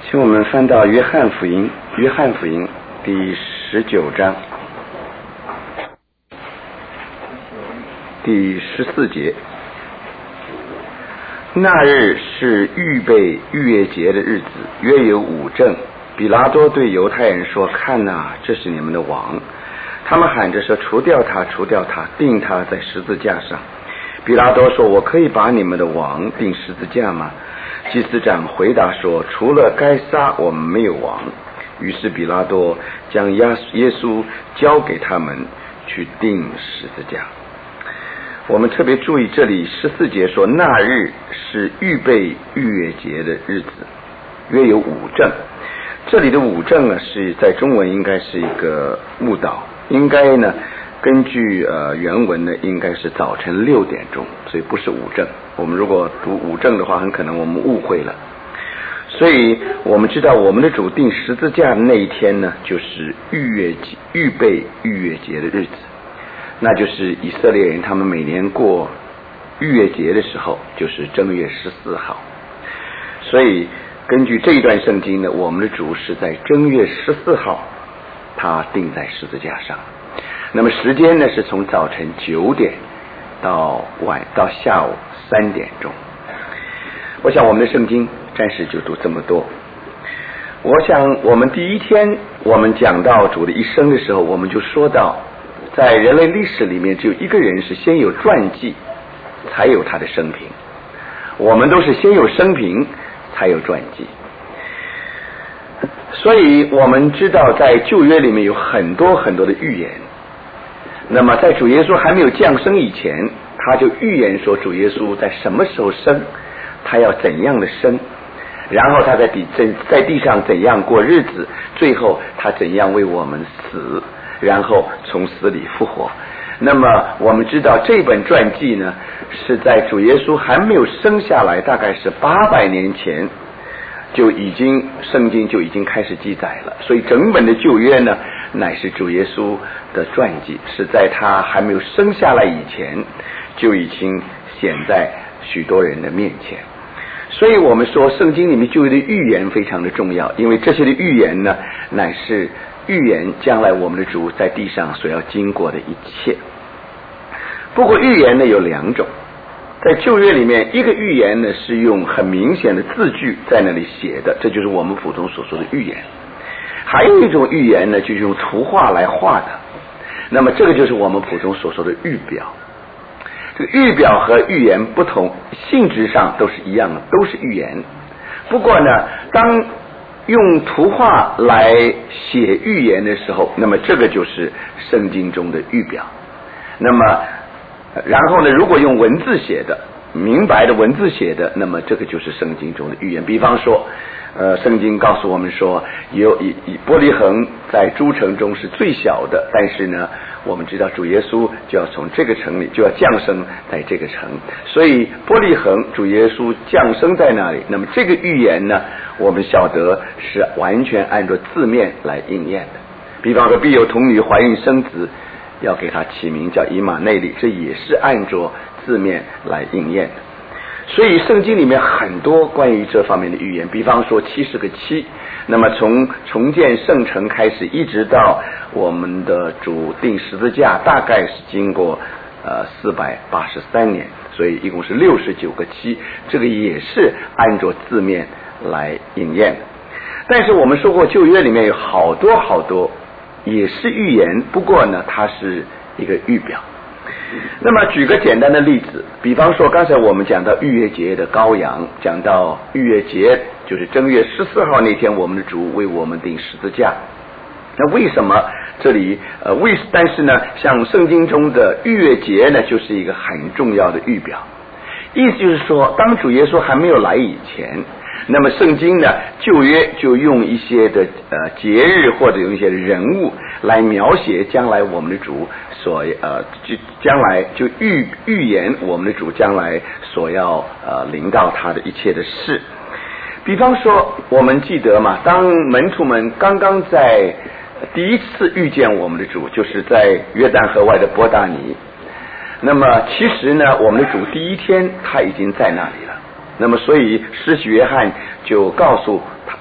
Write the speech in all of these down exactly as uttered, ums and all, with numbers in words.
请我们翻到约翰福音，约翰福音第十九章第十四节。那日是预备逾越节的日子，约有五正。比拉多对犹太人说：看哪，这是你们的王。他们喊着说：除掉他，除掉他，钉他在十字架上。比拉多说：我可以把你们的王钉十字架吗？祭司长回答说：除了该撒，我们没有王。于是比拉多将耶稣交给他们去钉十字架。我们特别注意这里十四节说，那日是预备逾越节的日子，约有五正。这里的五正呢，是在中文应该是一个误导，应该呢根据呃原文呢应该是早晨六点钟，所以不是五正。我们如果读五正的话，很可能我们误会了。所以我们知道我们的主钉十字架那一天呢，就是逾越节，预备逾越节的日子，那就是以色列人他们每年过逾越节的时候，就是正月十四号。所以根据这一段圣经呢，我们的主是在正月十四号他钉在十字架上。那么时间呢是从早晨九点到晚到下午三点钟。我想我们的圣经暂时就读这么多。我想我们第一天我们讲到主的一生的时候，我们就说到在人类历史里面只有一个人是先有传记才有他的生平，我们都是先有生平才有传记。所以我们知道在旧约里面有很多很多的预言。那么在主耶稣还没有降生以前，他就预言说主耶稣在什么时候生，他要怎样的生，然后他在地在地上怎样过日子，最后他怎样为我们死，然后从死里复活。那么我们知道这本传记呢，是在主耶稣还没有生下来，大概是八百年前就已经圣经就已经开始记载了。所以整本的旧约呢，乃是主耶稣的传记，是在他还没有生下来以前就已经显在许多人的面前。所以我们说圣经里面旧约的预言非常的重要，因为这些的预言呢，乃是预言将来我们的主在地上所要经过的一切。不过预言呢有两种，在旧约里面，一个预言呢是用很明显的字句在那里写的，这就是我们普通所说的预言。还有一种预言呢，就是用图画来画的，那么这个就是我们普通所说的预表。这个预表和预言不同，性质上都是一样的，都是预言。不过呢，当用图画来写预言的时候，那么这个就是圣经中的预表。那么然后呢，如果用文字写的，明白的文字写的，那么这个就是圣经中的预言。比方说呃，圣经告诉我们说，有以以伯利恒在诸城中是最小的，但是呢我们知道主耶稣就要从这个城里就要降生在这个城，所以伯利恒主耶稣降生在那里。那么这个预言呢，我们晓得是完全按照字面来应验的。比方说必有童女怀孕生子，要给他起名叫以马内利，这也是按照字面来应验的。所以圣经里面很多关于这方面的预言，比方说七十个七，那么从重建圣城开始一直到我们的主钉十字架，大概是经过呃四百八十三年，所以一共是六十九个七，这个也是按照字面来应验的。但是我们说过旧约里面有好多好多也是预言，不过呢它是一个预表。那么举个简单的例子，比方说刚才我们讲到逾越节的羔羊，讲到逾越节就是正月十四号那天我们的主为我们钉十字架。那为什么这里呃为但是呢像圣经中的逾越节呢，就是一个很重要的预表。意思就是说，当主耶稣还没有来以前，那么圣经呢旧约就用一些的呃节日或者用一些人物来描写将来我们的主所呃就将来就预预言我们的主将来所要呃临到他的一切的事。比方说我们记得嘛，当门徒们刚刚在第一次遇见我们的主，就是在约旦河外的伯大尼。那么其实呢我们的主第一天他已经在那里了，那么所以施洗约翰就告诉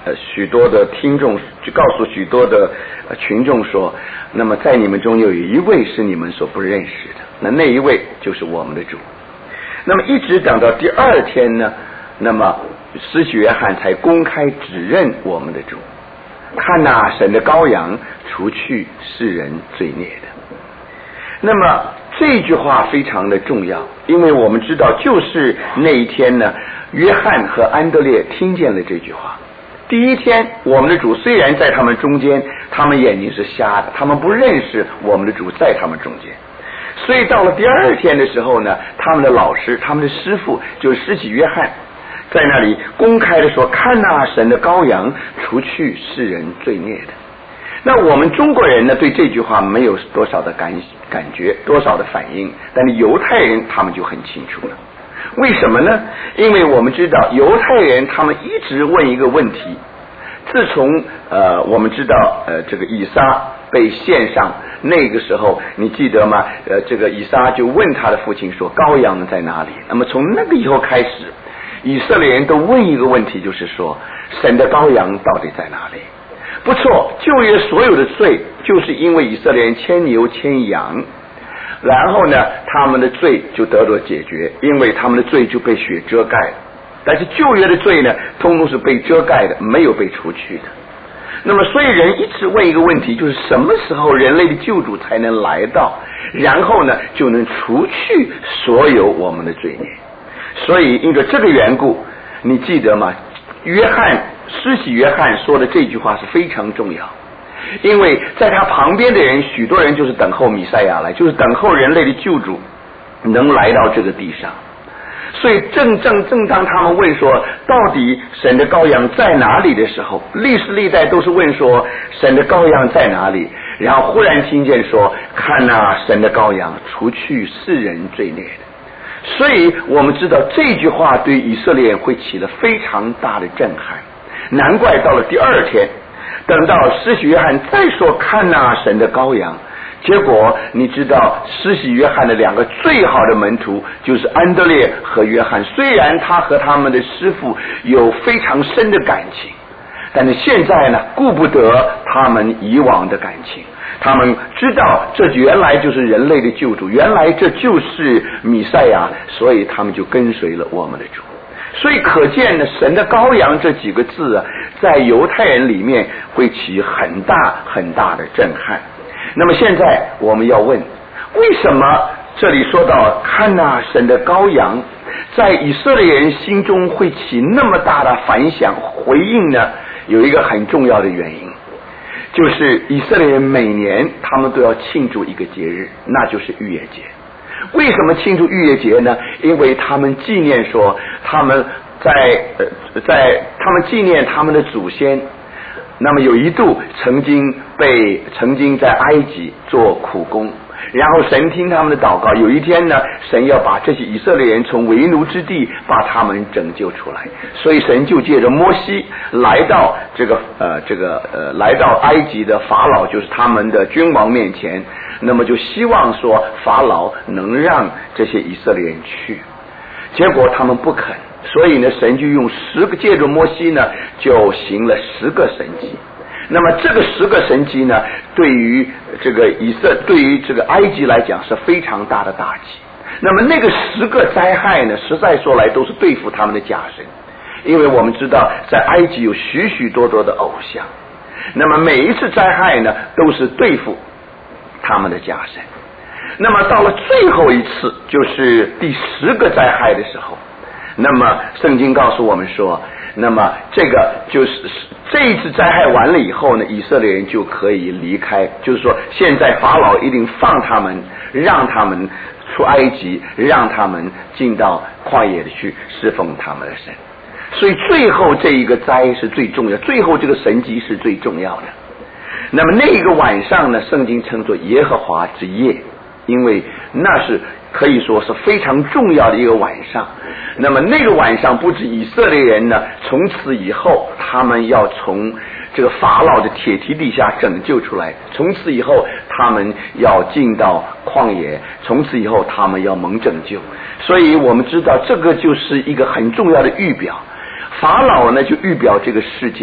呃许多的听众，就告诉许多的、呃、群众说，那么在你们中有一位是你们所不认识的，那那一位就是我们的主。那么一直等到第二天呢，那么施洗约翰才公开指认我们的主。看哪，神的羔羊，除去世人罪孽的。那么这句话非常的重要，因为我们知道就是那一天呢，约翰和安德烈听见了这句话。第一天我们的主虽然在他们中间，他们眼睛是瞎的，他们不认识我们的主在他们中间，所以到了第二天的时候呢，他们的老师，他们的师父就是施洗约翰，在那里公开的说，看哪，神的羔羊，除去世人罪孽的。那我们中国人呢，对这句话没有多少的感感觉，多少的反应，但是犹太人他们就很清楚了。为什么呢？因为我们知道犹太人他们一直问一个问题，自从呃我们知道呃这个以撒被献上那个时候，你记得吗？呃这个以撒就问他的父亲说，羔羊在哪里？那么从那个以后开始，以色列人都问一个问题，就是说神的羔羊到底在哪里？不错，旧约所有的罪就是因为以色列人牵牛牵羊，然后呢他们的罪就得到解决，因为他们的罪就被血遮盖了。但是旧约的罪呢，通通是被遮盖的，没有被除去的。那么所以人一直问一个问题，就是什么时候人类的救主才能来到，然后呢就能除去所有我们的罪孽。所以因着这个缘故，你记得吗？约翰施洗约翰说的这句话是非常重要，因为在他旁边的人，许多人就是等候弥赛亚来，就是等候人类的救主能来到这个地上。所以正正正当他们问说到底神的羔羊在哪里的时候，历世历代都是问说神的羔羊在哪里，然后忽然听见说，看哪，神的羔羊，除去世人罪孽的。所以我们知道这句话对以色列人会起了非常大的震撼。难怪到了第二天，等到施洗约翰再说看哪，神的羔羊，结果你知道施洗约翰的两个最好的门徒就是安德烈和约翰，虽然他和他们的师父有非常深的感情，但是现在呢顾不得他们以往的感情，他们知道这原来就是人类的救主，原来这就是弥赛亚，所以他们就跟随了我们的主。所以可见呢，神的羔羊这几个字啊，在犹太人里面会起很大很大的震撼。那么现在我们要问，为什么这里说到看哪，神的羔羊，在以色列人心中会起那么大的反响回应呢？有一个很重要的原因，就是以色列人每年他们都要庆祝一个节日，那就是逾越节。为什么庆祝逾越节呢？因为他们纪念说他们在呃在他们纪念他们的祖先，那么有一度曾经被曾经在埃及做苦工，然后神听他们的祷告，有一天呢，神要把这些以色列人从为奴之地把他们拯救出来，所以神就借着摩西来到这个呃这个呃来到埃及的法老，就是他们的君王面前，那么就希望说法老能让这些以色列人去，结果他们不肯，所以呢神就用十个借着摩西呢就行了十个神迹。那么这个十个神迹呢，对于这个以色对于这个埃及来讲是非常大的打击。那么那个十个灾害呢，实在说来都是对付他们的假神，因为我们知道在埃及有许许多多的偶像，那么每一次灾害呢都是对付他们的假神。那么到了最后一次，就是第十个灾害的时候，那么圣经告诉我们说，那么这个就是这一次灾害完了以后呢，以色列人就可以离开，就是说现在法老一定放他们，让他们出埃及，让他们进到旷野里去侍奉他们的神。所以最后这一个灾是最重要，最后这个神迹是最重要的。那么那个晚上呢，圣经称作耶和华之夜，因为那是可以说是非常重要的一个晚上。那么那个晚上不止以色列人呢，从此以后他们要从这个法老的铁蹄底下拯救出来，从此以后他们要进到旷野，从此以后他们要蒙拯救。所以我们知道这个就是一个很重要的预表。法老呢就预表这个世界，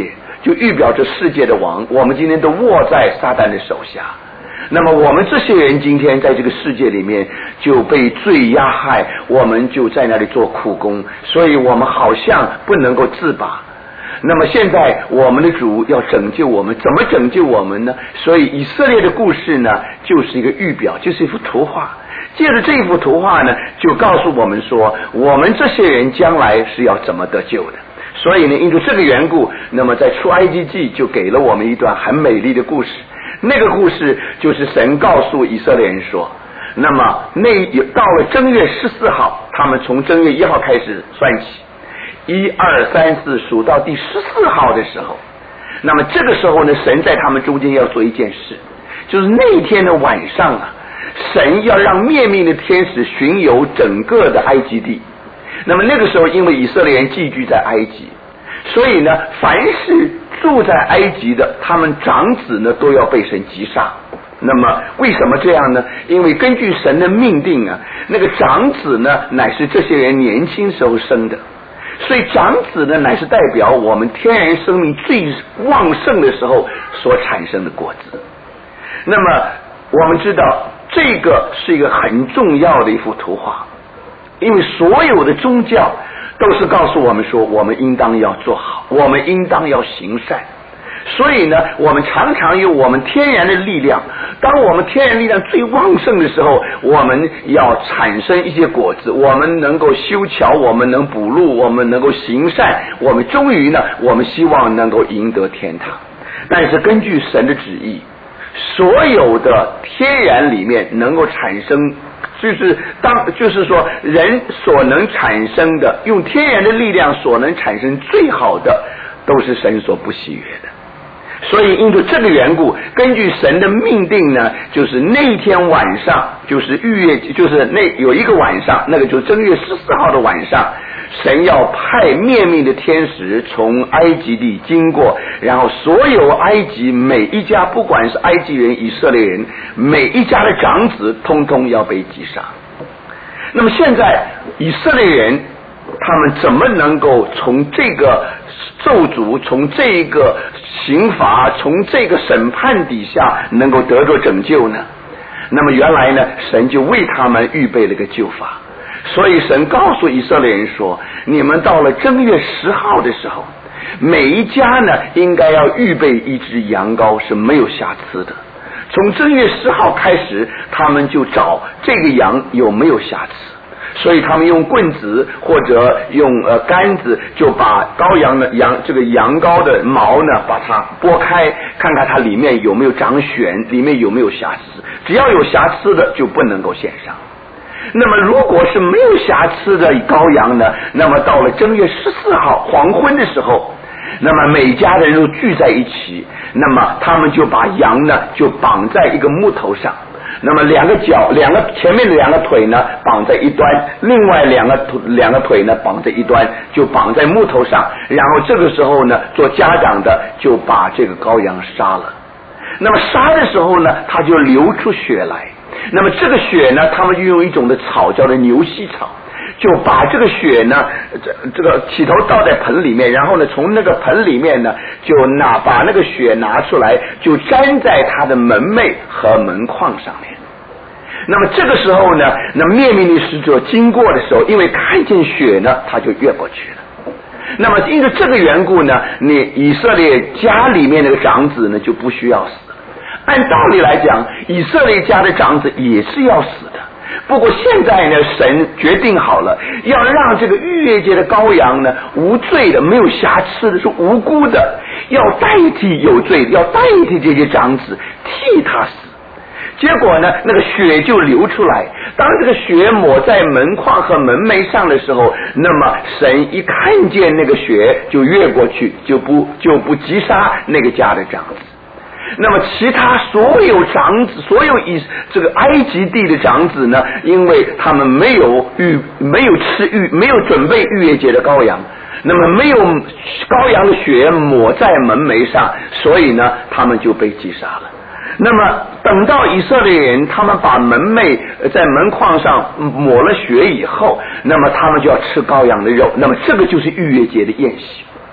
就预表着世界的王，我们今天都握在撒旦的手下。那么我们这些人今天在这个世界里面就被罪压害，我们就在那里做苦工，所以我们好像不能够自拔。那么现在我们的主要拯救我们，怎么拯救我们呢？所以以色列的故事呢，就是一个预表，就是一幅图画。借着这一幅图画呢，就告诉我们说，我们这些人将来是要怎么得救的。所以呢，因为这个缘故，那么在出埃及记就给了我们一段很美丽的故事。那个故事就是神告诉以色列人说，那么那到了正月十四号，他们从正月一号开始算起，一二三四数到第十四号的时候，那么这个时候呢，神在他们中间要做一件事，就是那天的晚上啊，神要让灭命的天使巡游整个的埃及地。那么那个时候因为以色列人寄居在埃及，所以呢凡是住在埃及的他们长子呢都要被神击杀。那么为什么这样呢？因为根据神的命定啊，那个长子呢乃是这些人年轻时候生的，所以长子呢乃是代表我们天然生命最旺盛的时候所产生的果子。那么我们知道这个是一个很重要的一幅图画，因为所有的宗教都是告诉我们说，我们应当要做好，我们应当要行善。所以呢，我们常常有我们天然的力量，当我们天然力量最旺盛的时候，我们要产生一些果子，我们能够修桥，我们能补路，我们能够行善，我们终于呢，我们希望能够赢得天堂。但是根据神的旨意，所有的天然里面能够产生，就是当就是说人所能产生的，用天然的力量所能产生最好的，都是神所不喜悦的。所以因着这个缘故，根据神的命定呢，就是那天晚上，就是逾越，就是那有一个晚上，那个就是正月十四号的晚上，神要派灭命的天使从埃及地经过，然后所有埃及每一家，不管是埃及人以色列人，每一家的长子通通要被击杀。那么现在以色列人他们怎么能够从这个咒诅，从这个刑罚，从这个审判底下能够得着拯救呢？那么原来呢，神就为他们预备了个救法。所以神告诉以色列人说，你们到了正月十号的时候，每一家呢应该要预备一只羊羔是没有瑕疵的。从正月十号开始，他们就找这个羊有没有瑕疵，所以他们用棍子或者用呃杆子，就把羔羊的羊这个羊羔的毛呢把它剥开，看看它里面有没有长癣，里面有没有瑕疵，只要有瑕疵的就不能够献上。那么如果是没有瑕疵的羔羊呢，那么到了正月十四号黄昏的时候，那么每家的人都聚在一起，那么他们就把羊呢就绑在一个木头上，那么两个脚，两个前面的两个腿呢绑在一端，另外两个两个腿呢绑在一端，就绑在木头上，然后这个时候呢做家长的就把这个羔羊杀了。那么杀的时候呢，他就流出血来，那么这个血呢，他们就用一种的草叫做牛膝草，就把这个血呢这这个起头倒在盆里面，然后呢从那个盆里面呢就拿把那个血拿出来，就沾在他的门楣和门框上面。那么这个时候呢，那灭命的使者经过的时候，因为看见血呢，他就越过去了。那么因为这个缘故呢，你以色列家里面那个长子呢就不需要死了。按道理来讲，以色列家的长子也是要死的。不过现在呢，神决定好了，要让这个逾越节的羔羊呢，无罪的、没有瑕疵的、是无辜的，要代替有罪的，要代替这些长子，替他死。结果呢，那个血就流出来。当这个血抹在门框和门楣上的时候，那么神一看见那个血，就越过去，就不就不击杀那个家的长子。那么其他所有长子，所有以这个埃及地的长子呢，因为他们没有预没有吃预没有准备逾越节的羔羊，那么没有羔羊的血抹在门楣上，所以呢他们就被击杀了。那么等到以色列人他们把门楣在门框上抹了血以后，那么他们就要吃羔羊的肉，那么这个就是逾越节的宴席。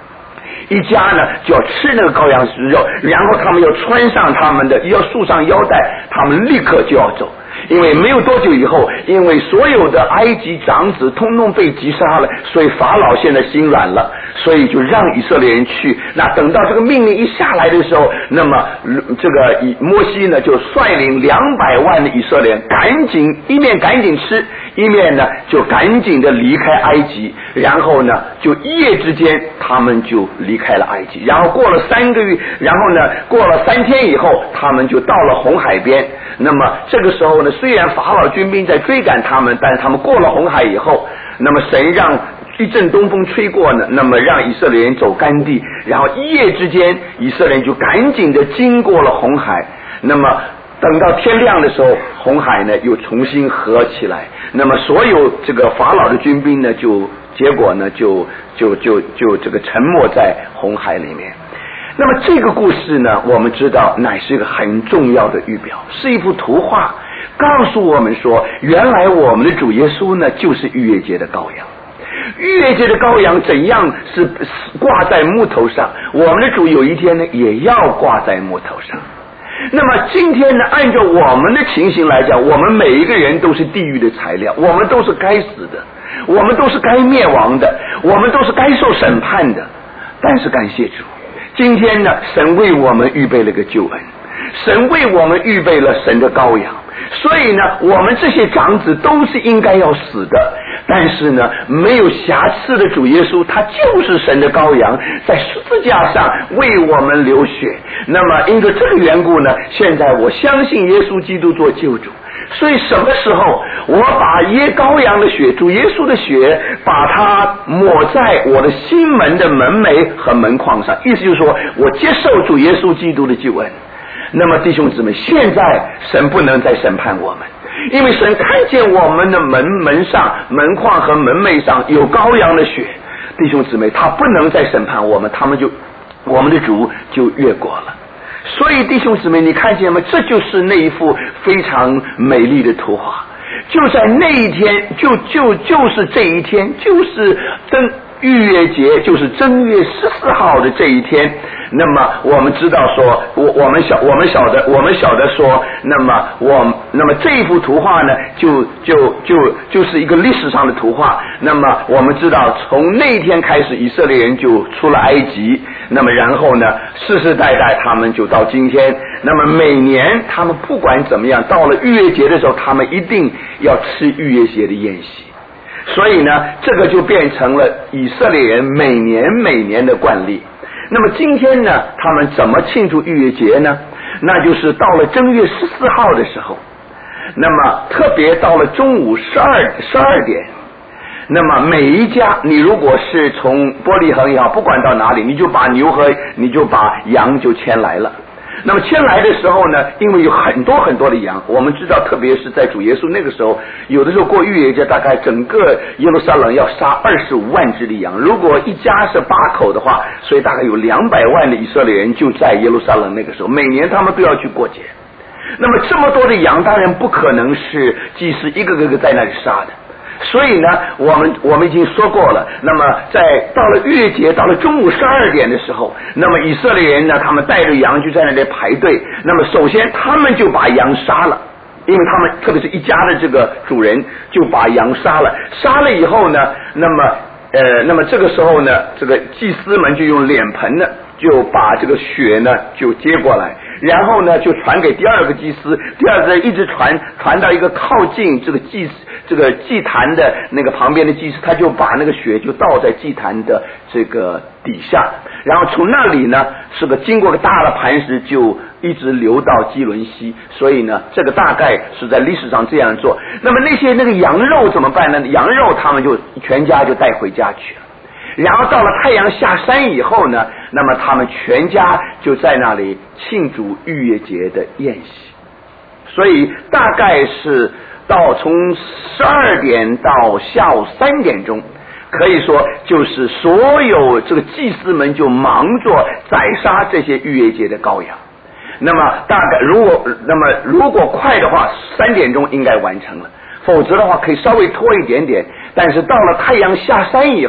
一家呢就要吃那个羔羊肉，然后他们要穿上他们的，要束上腰带，他们立刻就要走。因为没有多久以后，因为所有的埃及长子通通被击杀了，所以法老现在心软了，所以就让以色列人去。那等到这个命令一下来的时候，那么这个摩西呢就率领两百万的以色列人赶紧一面赶紧吃，一面呢就赶紧的离开埃及，然后呢就一夜之间他们就离开了埃及，然后过了三个月，然后呢过了三天以后，他们就到了红海边。那么这个时候呢，虽然法老军兵在追赶他们，但是他们过了红海以后，那么神让一阵东风吹过呢，那么让以色列人走干地，然后一夜之间以色列人就赶紧的经过了红海。那么等到天亮的时候，红海呢又重新合起来，那么所有这个法老的军兵呢就结果呢就就就就这个沉没在红海里面。那么这个故事呢，我们知道乃是一个很重要的预表，是一幅图画，告诉我们说，原来我们的主耶稣呢就是逾越节的羔羊。逾越节的羔羊怎样是挂在木头上，我们的主有一天呢也要挂在木头上。那么今天呢，按照我们的情形来讲，我们每一个人都是地狱的材料，我们都是该死的，我们都是该灭亡的，我们都是该受审判的。但是感谢主，今天呢，神为我们预备了个救恩，神为我们预备了神的羔羊，所以呢，我们这些长子都是应该要死的。但是呢，没有瑕疵的主耶稣，他就是神的羔羊，在十字架上为我们流血。那么因着这个缘故呢，现在我相信耶稣基督做救主。所以什么时候我把耶羔羊的血，主耶稣的血，把它抹在我的心门的门楣和门框上，意思就是说我接受主耶稣基督的救恩。那么弟兄姊妹，现在神不能再审判我们，因为神看见我们的门门上、门框和门楣上有羔羊的血，弟兄姊妹，他不能再审判我们，他们就我们的主就越过了。所以弟兄姊妹，你看见吗？这就是那一幅非常美丽的图画。就在那一天，就就就是这一天，就是正逾越节，就是正月十四号的这一天。那么我们知道说，我我们晓我们晓得我们晓得说，那么我那么这一幅图画呢，就就就就是一个历史上的图画。那么我们知道，从那一天开始，以色列人就出了埃及。那么然后呢，世世代代他们就到今天。那么每年他们不管怎么样，到了逾越节的时候，他们一定要吃逾越节的宴席。所以呢，这个就变成了以色列人每年每年的惯例。那么今天呢，他们怎么庆祝逾越节呢？那就是到了正月十四号的时候，那么特别到了中午十二十二点，那么每一家，你如果是从伯利恒也好，不管到哪里，你就把牛和你就把羊就牵来了。那么牵来的时候呢，因为有很多很多的羊，我们知道，特别是在主耶稣那个时候，有的时候过逾越节，大概整个耶路撒冷要杀二十五万只的羊，如果一家是八口的话，所以大概有两百万的以色列人就在耶路撒冷那个时候，每年他们都要去过节。那么这么多的羊，当然不可能是祭司一个个个在那里杀的。所以呢，我们我们已经说过了。那么在到了逾越节，到了中午十二点的时候，那么以色列人呢，他们带着羊就在那里排队。那么首先他们就把羊杀了，因为他们特别是一家的这个主人就把羊杀了。杀了以后呢，那么呃，那么这个时候呢，这个祭司们就用脸盆呢，就把这个血呢就接过来，然后呢就传给第二个祭司，第二个一直传传到一个靠近这个祭司这个祭坛的那个旁边的祭司，他就把那个血就倒在祭坛的这个底下，然后从那里呢是个经过个大的磐石，就一直流到基伦溪。所以呢，这个大概是在历史上这样做。那么那些那个羊肉怎么办呢？羊肉他们就全家就带回家去了。然后到了太阳下山以后呢，那么他们全家就在那里庆祝逾越节的宴席。所以大概是到从十二点到下午三点钟，可以说就是所有这个祭司们就忙着宰杀这些逾越节的羔羊。那么大概如果那么如果快的话，三点钟应该完成了，否则的话可以稍微拖一点点。但是到了太阳下山以后，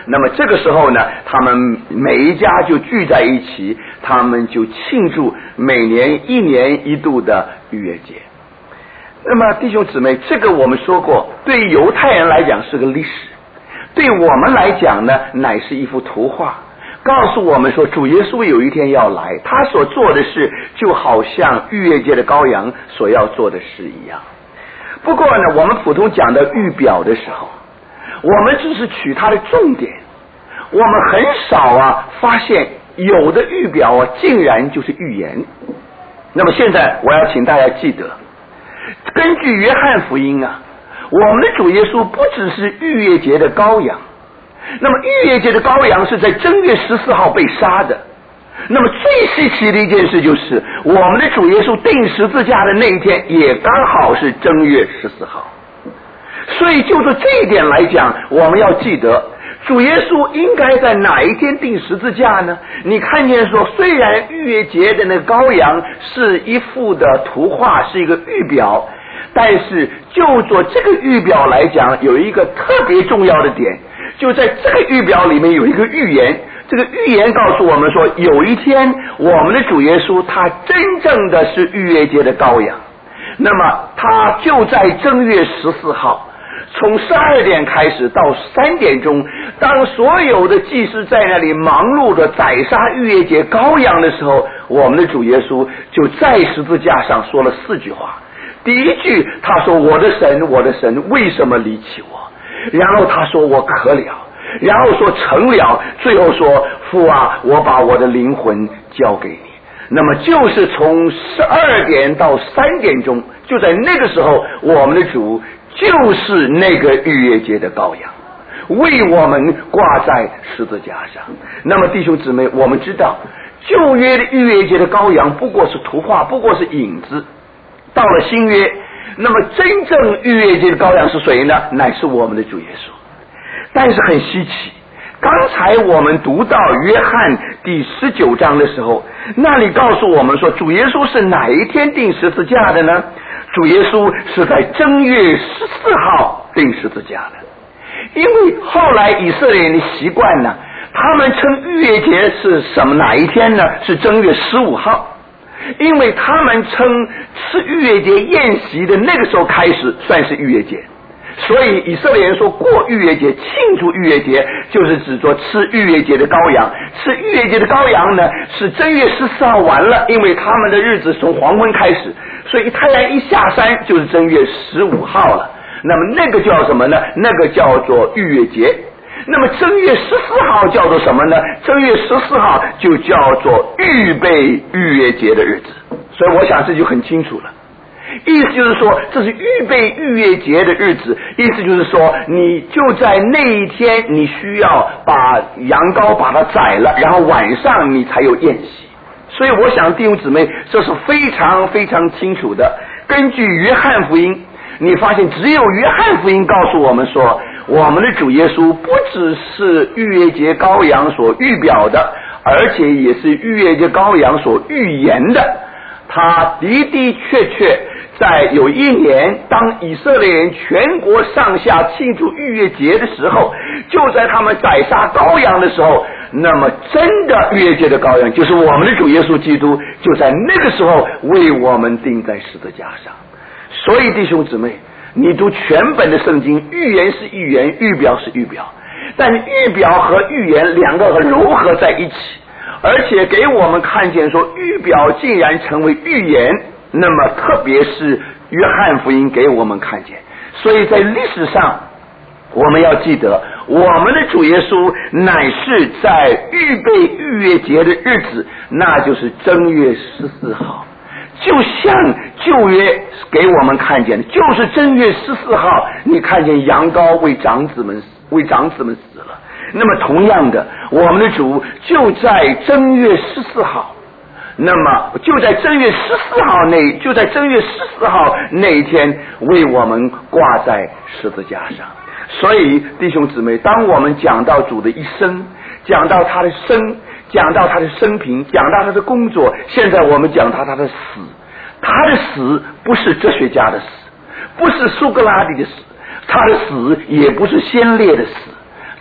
那么这个时候呢，他们每一家就聚在一起，他们就庆祝每年一年一度的逾越节。那么弟兄姊妹，这个我们说过，对于犹太人来讲是个历史，对我们来讲呢，乃是一幅图画，告诉我们说主耶稣有一天要来，他所做的事就好像逾越节的羔羊所要做的事一样。不过呢，我们普通讲的预表的时候，我们只是取它的重点，我们很少啊发现有的预表啊竟然就是预言。那么现在我要请大家记得，根据约翰福音啊，我们的主耶稣不只是逾越节的羔羊，那么逾越节的羔羊是在正月十四号被杀的。那么最稀奇的一件事就是，我们的主耶稣钉十字架的那一天也刚好是正月十四号。所以就着这一点来讲，我们要记得主耶稣应该在哪一天钉十字架呢？你看见说，虽然逾越节的那个羔羊是一幅的图画，是一个预表，但是就着这个预表来讲，有一个特别重要的点，就在这个预表里面有一个预言。这个预言告诉我们说，有一天我们的主耶稣他真正的是逾越节的羔羊，那么他就在正月十四号从十二点开始到三点钟，当所有的祭司在那里忙碌的宰杀逾越节羔羊的时候，我们的主耶稣就在十字架上说了四句话。第一句他说，我的神我的神为什么离弃我？然后他说，我渴了。然后说成了，最后说父啊，我把我的灵魂交给你。那么就是从十二点到三点钟，就在那个时候，我们的主就是那个逾越节的羔羊，为我们挂在十字架上。那么弟兄姊妹，我们知道旧约的逾越节的羔羊不过是图画，不过是影子。到了新约，那么真正逾越节的羔羊是谁呢？乃是我们的主耶稣。但是很稀奇，刚才我们读到约翰第十九章的时候，那里告诉我们说，主耶稣是哪一天钉十字架的呢？主耶稣是在正月十四号钉十字架的。因为后来以色列人的习惯呢，他们称逾越节是什么哪一天呢？是正月十五号，因为他们称吃逾越节宴席的那个时候开始算是逾越节。所以以色列人说过逾越节，庆祝逾越节，就是指着吃逾越节的羔羊。吃逾越节的羔羊呢，是正月十四号完了，因为他们的日子从黄昏开始，所以太阳一下山就是正月十五号了。那么那个叫什么呢？那个叫做逾越节。那么正月十四号叫做什么呢？正月十四号就叫做预备逾越节的日子。所以我想这就很清楚了。意思就是说，这是预备逾越节的日子，意思就是说，你就在那一天，你需要把羊羔把它宰了，然后晚上你才有宴席。所以我想弟兄姊妹，这是非常非常清楚的。根据约翰福音，你发现只有约翰福音告诉我们说，我们的主耶稣不只是逾越节羔羊所预表的，而且也是逾越节羔羊所预言的。他的的确确在有一年，当以色列人全国上下庆祝逾越节的时候，就在他们宰杀羔羊的时候，那么真的逾越节的羔羊就是我们的主耶稣基督，就在那个时候为我们钉在十字架上。所以弟兄姊妹，你读全本的圣经，预言是预言，预表是预表，但预表和预言两个糅合在一起，而且给我们看见说预表竟然成为预言，那么特别是约翰福音给我们看见。所以在历史上我们要记得，我们的主耶稣乃是在预备逾越节的日子，那就是正月十四号，就像旧约给我们看见的，就是正月十四号你看见羊羔为长子们为长子们死了。那么同样的，我们的主就在正月十四号，那么就在正月十四号那就在正月十四号那一天为我们挂在十字架上。所以弟兄姊妹，当我们讲到主的一生，讲到他的生，讲到他的生平，讲到他的工作，现在我们讲到他的死。他的死不是哲学家的死，不是苏格拉底的死，他的死也不是先烈的死，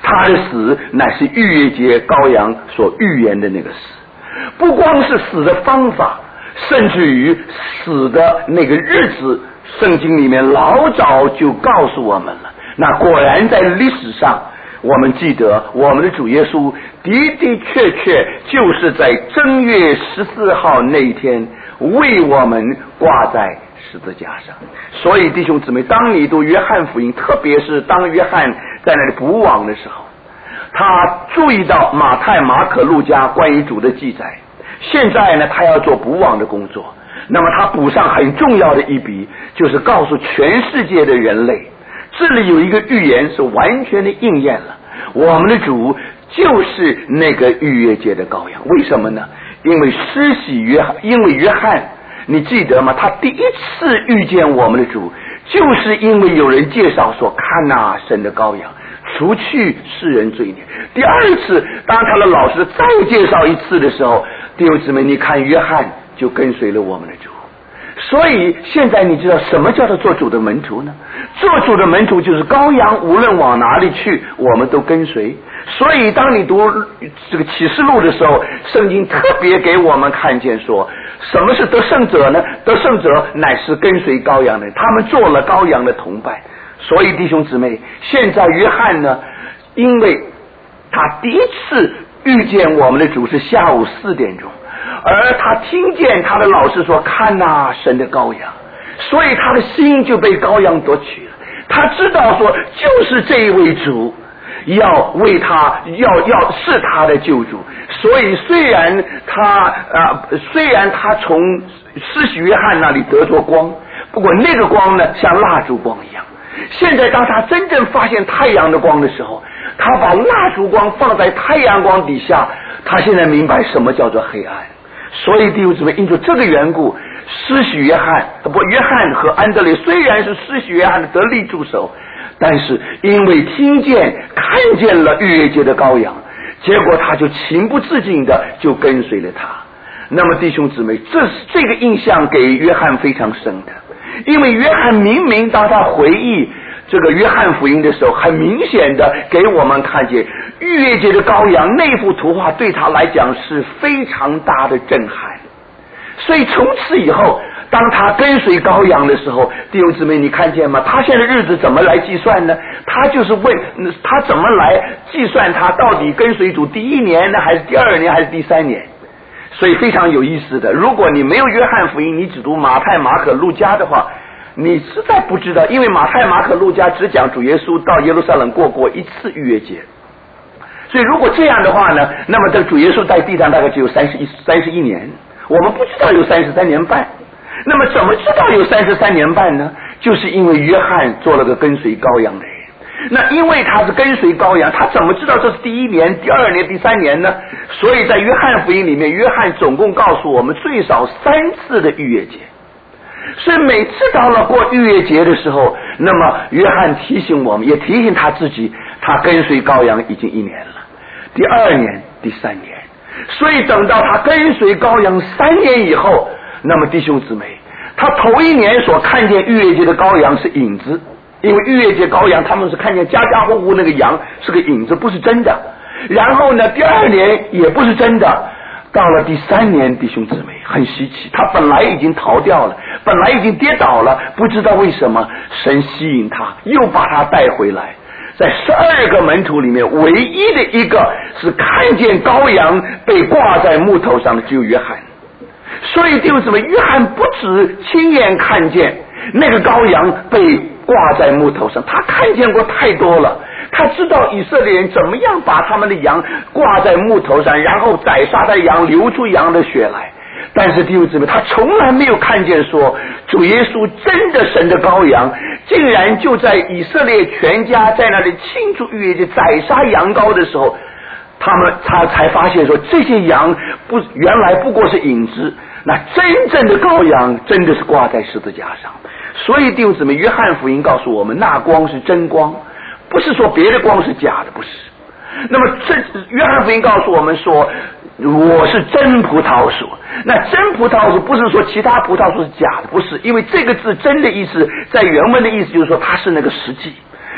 他的死乃是逾越节羔羊所预言的那个死，不光是死的方法，甚至于死的那个日子，圣经里面老早就告诉我们了。那果然在历史上，我们记得我们的主耶稣的的确确就是在正月十四号那一天为我们挂在十字架上。所以弟兄姊妹，当你读约翰福音，特别是当约翰在那里捕网的时候，他注意到马太、马可、路加关于主的记载，现在呢他要做捕网的工作，那么他补上很重要的一笔，就是告诉全世界的人类，这里有一个预言是完全的应验了，我们的主就是那个逾越节的羔羊。为什么呢？因为施洗约翰，因为约翰你记得吗？他第一次遇见我们的主，就是因为有人介绍说，看哪，神的羔羊，除去世人罪孽。第二次当他的老师再介绍一次的时候，弟兄姊妹，你看约翰就跟随了我们的主。所以现在你知道什么叫做做主的门徒呢？做主的门徒就是羔羊无论往哪里去，我们都跟随。所以当你读这个启示录的时候，圣经特别给我们看见说，什么是得胜者呢？得胜者乃是跟随羔羊的，他们做了羔羊的同伴。所以弟兄姊妹，现在约翰呢，因为他第一次遇见我们的主是下午四点钟，而他听见他的老师说，看哪，神的羔羊，所以他的心就被羔羊夺取了。他知道说，就是这一位主要为他要要是他的救主。所以虽然他呃虽然他从施洗约翰那里得着光，不过那个光呢像蜡烛光一样。现在当他真正发现太阳的光的时候，他把蜡烛光放在太阳光底下，他现在明白什么叫做黑暗。所以弟兄姊妹，因着这个缘故，施洗约翰不约翰和安德烈虽然是施洗约翰的得力助手，但是因为听见看见了逾越节的羔羊，结果他就情不自禁的就跟随了他。那么弟兄姊妹，这这个印象给约翰非常深的，因为约翰明明当他回忆这个约翰福音的时候，很明显的给我们看见逾越节的羔羊那幅图画对他来讲是非常大的震撼。所以从此以后，当他跟随羔羊的时候，弟兄姊妹你看见吗？他现在日子怎么来计算呢？他就是问他怎么来计算他到底跟随主第一年呢，还是第二年，还是第三年。所以非常有意思的，如果你没有约翰福音，你只读马太、马可、路加的话，你实在不知道，因为马太、马可、路加只讲主耶稣到耶路撒冷过过一次逾越节。所以如果这样的话呢，那么这个主耶稣在地上大概只有三十一三十一年，我们不知道有三十三年半。那么怎么知道有三十三年半呢？就是因为约翰做了个跟随羔羊的人。那因为他是跟随羔羊，他怎么知道这是第一年、第二年、第三年呢？所以在约翰福音里面，约翰总共告诉我们最少三次的逾越节。所以每次到了过逾越节的时候，那么约翰提醒我们，也提醒他自己，他跟随羔羊已经一年了，第二年、第三年。所以等到他跟随羔羊三年以后，那么弟兄姊妹，他头一年所看见逾越节的羔羊是影子，因为逾越节羔羊他们是看见家家户户那个羊是个影子，不是真的。然后呢，第二年也不是真的。到了第三年，弟兄姊妹很稀奇，他本来已经逃掉了，本来已经跌倒了，不知道为什么神吸引他，又把他带回来。在十二个门徒里面，唯一的一个是看见羔羊被挂在木头上的只有约翰。所以弟兄姊妹，约翰不止亲眼看见那个羔羊被挂在木头上，他看见过太多了，他知道以色列人怎么样把他们的羊挂在木头上，然后宰杀的羊流出羊的血来。但是弟兄姊妹，他从来没有看见说主耶稣真的神的羔羊竟然就在以色列全家在那里庆祝逾越节宰杀羊羔的时候，他们他才发现说这些羊不原来不过是影子，那真正的羔羊真的是挂在十字架上。所以弟兄姊妹，约翰福音告诉我们，那光是真光，不是说别的光是假的，不是。那么这约翰福音告诉我们说，我是真葡萄树。那真葡萄树不是说其他葡萄树是假的，不是，因为这个字真的意思在原文的意思就是说它是那个实际。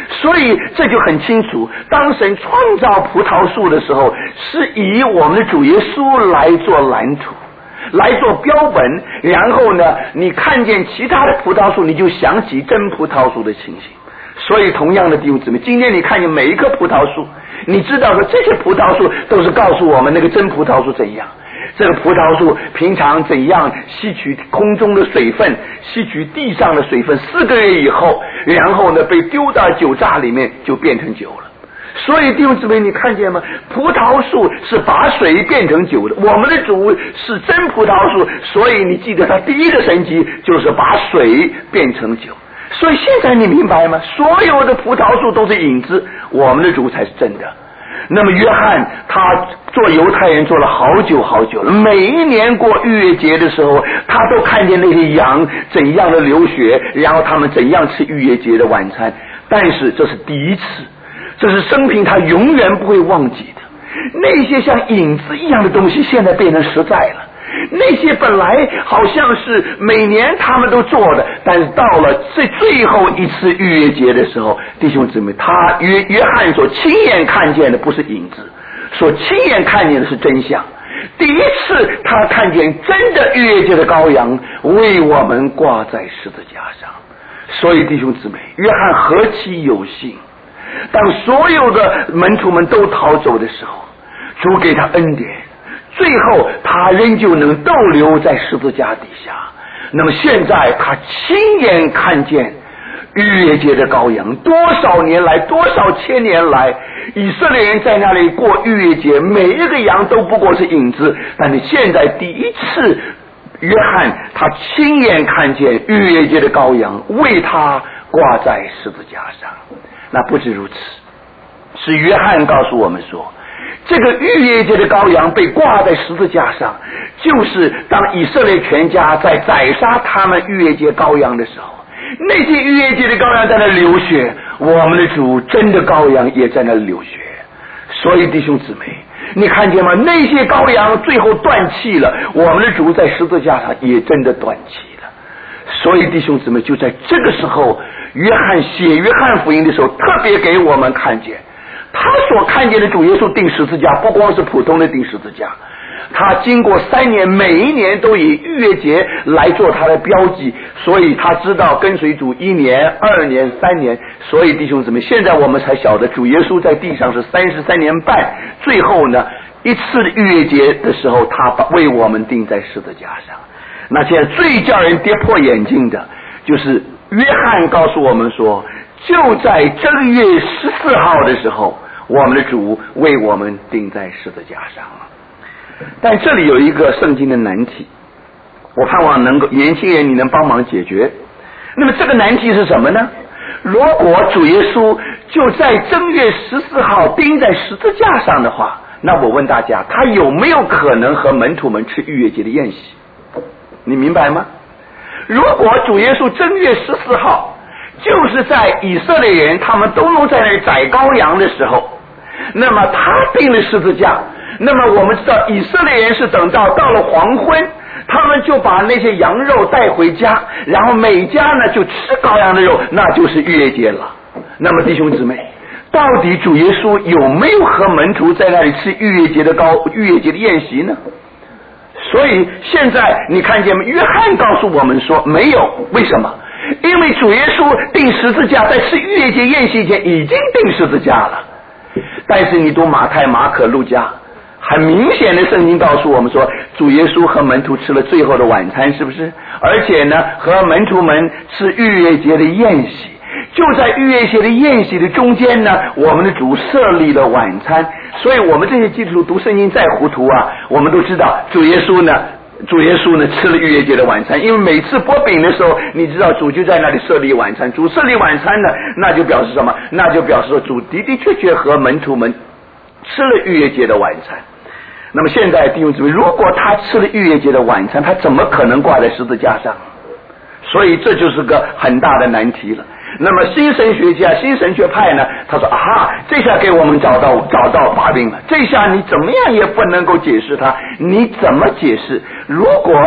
所以这就很清楚，当神创造葡萄树的时候，是以我们的主耶稣来做蓝图，来做标本，然后呢，你看见其他的葡萄树，你就想起真葡萄树的情形。所以同样的弟兄姊妹，今天你看见每一棵葡萄树，你知道说这些葡萄树都是告诉我们那个真葡萄树怎样，这个葡萄树平常怎样吸取空中的水分，吸取地上的水分，四个月以后，然后呢被丢到酒榨里面就变成酒了。所以弟兄姊妹，你看见吗？葡萄树是把水变成酒的，我们的主是真葡萄树，所以你记得他第一个神迹就是把水变成酒。所以现在你明白吗？所有的葡萄树都是影子，我们的主才是真的。那么约翰他做犹太人做了好久好久了，每一年过逾越节的时候，他都看见那些羊怎样的流血，然后他们怎样吃逾越节的晚餐。但是这是第一次，这是生平他永远不会忘记的。那些像影子一样的东西现在变成实在了，那些本来好像是每年他们都做的，但是到了最最后一次逾越节的时候，弟兄姊妹，他约约翰所亲眼看见的不是影子，所亲眼看见的是真相。第一次他看见真的逾越节的羔羊为我们挂在十字架上。所以弟兄姊妹，约翰何其有幸，当所有的门徒们都逃走的时候，主给他恩典，最后他仍旧能逗留在十字架底下。那么现在他亲眼看见逾越节的羔羊，多少年来，多少千年来，以色列人在那里过逾越节，每一个羊都不过是影子，但是现在第一次约翰他亲眼看见逾越节的羔羊为他挂在十字架上。那不止如此，是约翰告诉我们说，这个逾越节的羔羊被挂在十字架上，就是当以色列全家在宰杀他们逾越节羔羊的时候，那些逾越节的羔羊在那流血，我们的主真的羔羊也在那流血。所以弟兄姊妹，你看见吗？那些羔羊最后断气了，我们的主在十字架上也真的断气了。所以弟兄姊妹，就在这个时候，约翰写约翰福音的时候，特别给我们看见，他所看见的主耶稣钉十字架不光是普通的钉十字架，他经过三年，每一年都以逾越节来做他的标记，所以他知道跟随主一年、二年、三年。所以弟兄姊妹，现在我们才晓得主耶稣在地上是三十三年半，最后呢一次的逾越节的时候，他为我们钉在十字架上。那现在最叫人跌破眼镜的就是约翰告诉我们说，就在正月十四号的时候，我们的主为我们钉在十字架上了。但这里有一个圣经的难题，我盼望能够年轻人你能帮忙解决。那么这个难题是什么呢？如果主耶稣就在正月十四号钉在十字架上的话，那我问大家，他有没有可能和门徒们吃逾越节的宴席？你明白吗？如果主耶稣正月十四号就是在以色列人他们都能在那里宰羔羊的时候，那么他钉了十字架，那么我们知道以色列人是等到到了黄昏，他们就把那些羊肉带回家，然后每家呢就吃羔羊的肉，那就是逾越节了。那么弟兄姊妹，到底主耶稣有没有和门徒在那里吃逾越节的羔逾越节的宴席呢？所以现在你看见吗？约翰告诉我们说没有。为什么？因为主耶稣钉十字架在吃逾越节宴席前已经钉十字架了。但是你读马太、马可、路加，很明显的圣经告诉我们说，主耶稣和门徒吃了最后的晚餐，是不是？而且呢，和门徒们吃逾越节的宴席。就在逾越节的宴席的中间呢，我们的主设立了晚餐。所以我们这些基督徒读圣经再糊涂啊，我们都知道主耶稣呢主耶稣呢吃了逾越节的晚餐，因为每次剥饼的时候，你知道主就在那里设立晚餐。主设立晚餐呢，那就表示什么？那就表示说主的的确确和门徒们吃了逾越节的晚餐。那么现在弟兄姊妹，如果他吃了逾越节的晚餐，他怎么可能挂在十字架上？所以这就是个很大的难题了。那么新神学家、新神学派呢，他说啊，这下给我们找到找到把柄了，这下你怎么样也不能够解释它。你怎么解释？如果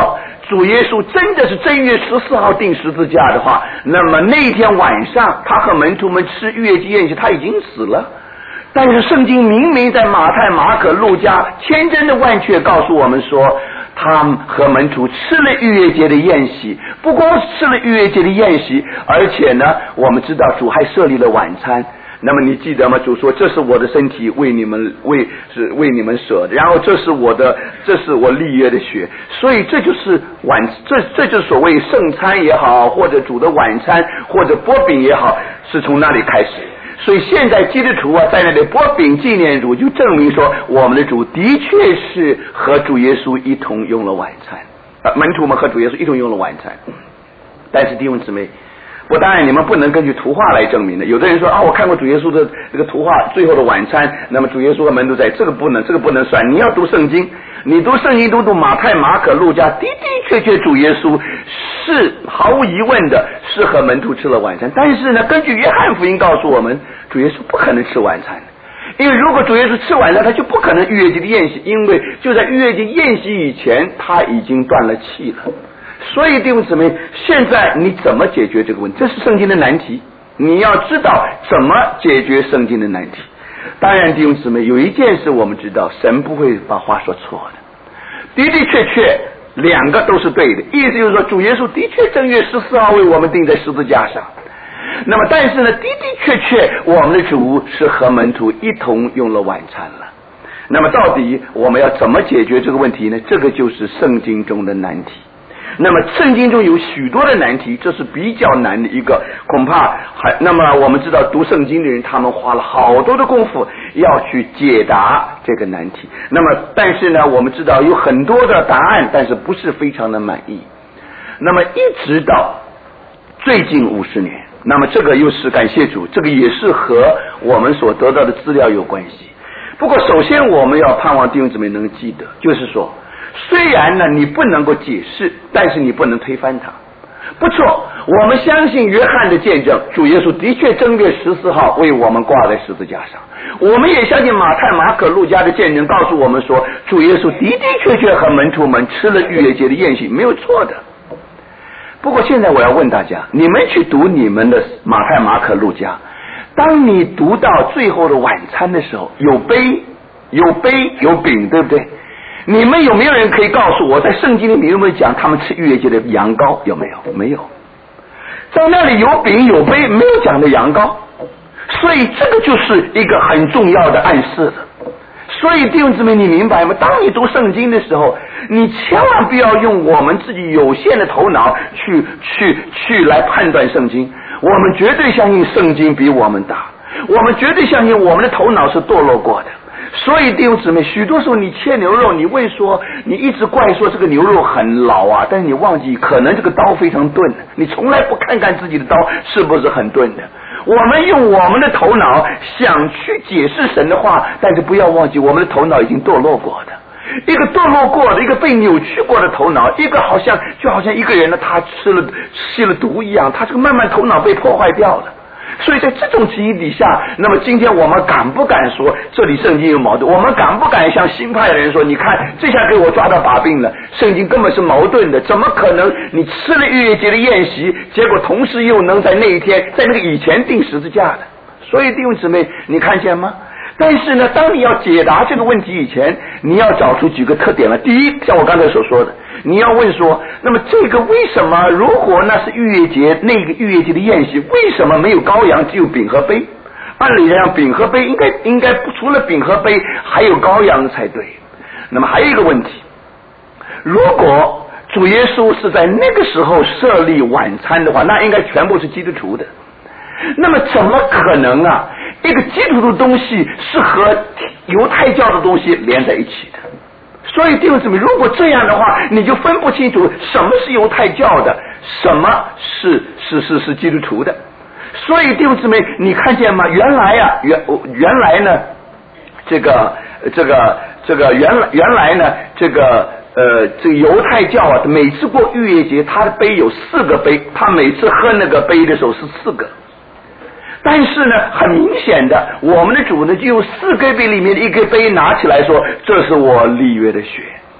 主耶稣真的是正月十四号钉十字架的话，那么那一天晚上他和门徒们吃逾越节宴席，他已经死了。但是圣经明明在马太、马可、路加千真的万确告诉我们说，他和门徒吃了逾越节的宴席，不光是吃了逾越节的宴席，而且呢，我们知道主还设立了晚餐。那么你记得吗？主说这是我的身体，为你们为是为你们舍的，然后这是我的这是我立约的血，所以这就是晚这这就是所谓圣餐也好，或者主的晚餐，或者擘饼也好，是从那里开始。所以现在基督徒啊，在那里擘饼纪念主，就证明说我们的主的确是和主耶稣一同用了晚餐，啊，门徒们和主耶稣一同用了晚餐。但是弟兄姊妹，我当然你们不能根据图画来证明的。有的人说啊，我看过主耶稣的这个图画，最后的晚餐，那么主耶稣和门徒在，这个不能，这个不能算。你要读圣经，你读圣经，读读马太、马可、路加，的的确确主耶稣是毫无疑问的是和门徒吃了晚餐。但是呢，根据约翰福音告诉我们，主耶稣不可能吃晚餐的，因为如果主耶稣吃晚餐，他就不可能逾越节的宴席，因为就在逾越节宴席以前，他已经断了气了。所以弟兄姊妹，现在你怎么解决这个问题？这是圣经的难题，你要知道怎么解决圣经的难题。当然弟兄姊妹，有一件事我们知道，神不会把话说错的，的的确确两个都是对的。意思就是说，主耶稣的确正月十四号为我们钉在十字架上，那么但是呢，的的确确我们的主是和门徒一同用了晚餐了。那么到底我们要怎么解决这个问题呢？这个就是圣经中的难题。那么圣经中有许多的难题，这是比较难的一个，恐怕还那么我们知道读圣经的人，他们花了好多的功夫要去解答这个难题。那么但是呢，我们知道有很多的答案，但是不是非常的满意。那么一直到最近五十年，那么这个又是感谢主，这个也是和我们所得到的资料有关系。不过首先我们要盼望弟兄姊妹能记得，就是说虽然呢你不能够解释，但是你不能推翻它。不错，我们相信约翰的见证，主耶稣的确正月十四号为我们挂在十字架上。我们也相信马太、马可、路加的见证告诉我们说，主耶稣的的确确和门徒们吃了逾越节的宴席，没有错的。不过现在我要问大家，你们去读你们的马太、马可、路加，当你读到最后的晚餐的时候，有杯有杯有饼，对不对？你们有没有人可以告诉我，在圣经里面有没有讲他们吃逾越节的羊羔？有没有？没有。在那里有饼有杯，没有讲的羊羔，所以这个就是一个很重要的暗示了。所以弟兄姊妹，你明白吗？当你读圣经的时候，你千万不要用我们自己有限的头脑去去去来判断圣经。我们绝对相信圣经比我们大，我们绝对相信我们的头脑是堕落过的。所以弟兄姊妹，许多时候你切牛肉，你会说，你一直怪说这个牛肉很老啊，但是你忘记可能这个刀非常钝，你从来不看看自己的刀是不是很钝的。我们用我们的头脑想去解释神的话，但是不要忘记我们的头脑已经堕落过的，一个堕落过的，一个被扭曲过的头脑，一个好像就好像一个人呢，他吃了吸了毒一样，他这个慢慢头脑被破坏掉了。所以在这种情形底下，那么今天我们敢不敢说这里圣经有矛盾？我们敢不敢向新派的人说，你看这下给我抓到把柄了，圣经根本是矛盾的，怎么可能你吃了逾越节的宴席，结果同时又能在那一天在那个以前钉十字架的？所以弟兄姊妹，你看见吗？但是呢，当你要解答这个问题以前，你要找出几个特点来。第一，像我刚才所说的，你要问说，那么这个为什么如果那是逾越节，那个逾越节的宴席为什么没有羔羊，只有饼和杯？按理讲饼和杯应该应该除了饼和杯还有羔羊才对。那么还有一个问题，如果主耶稣是在那个时候设立晚餐的话，那应该全部是基督徒的。那么怎么可能啊？一个基督徒的东西是和犹太教的东西连在一起的。所以弟兄姊妹，如果这样的话，你就分不清楚什么是犹太教的，什么是是是是基督徒的。所以弟兄姊妹，你看见吗？原来啊，原原来呢，这个这个这个原来原来呢，这个呃这个犹太教啊，每次过逾越节，他的杯有四个杯，他每次喝那个杯的时候是四个。但是呢，很明显的，我们的主呢就有四个杯里面的一个杯拿起来说，这是我立约的血。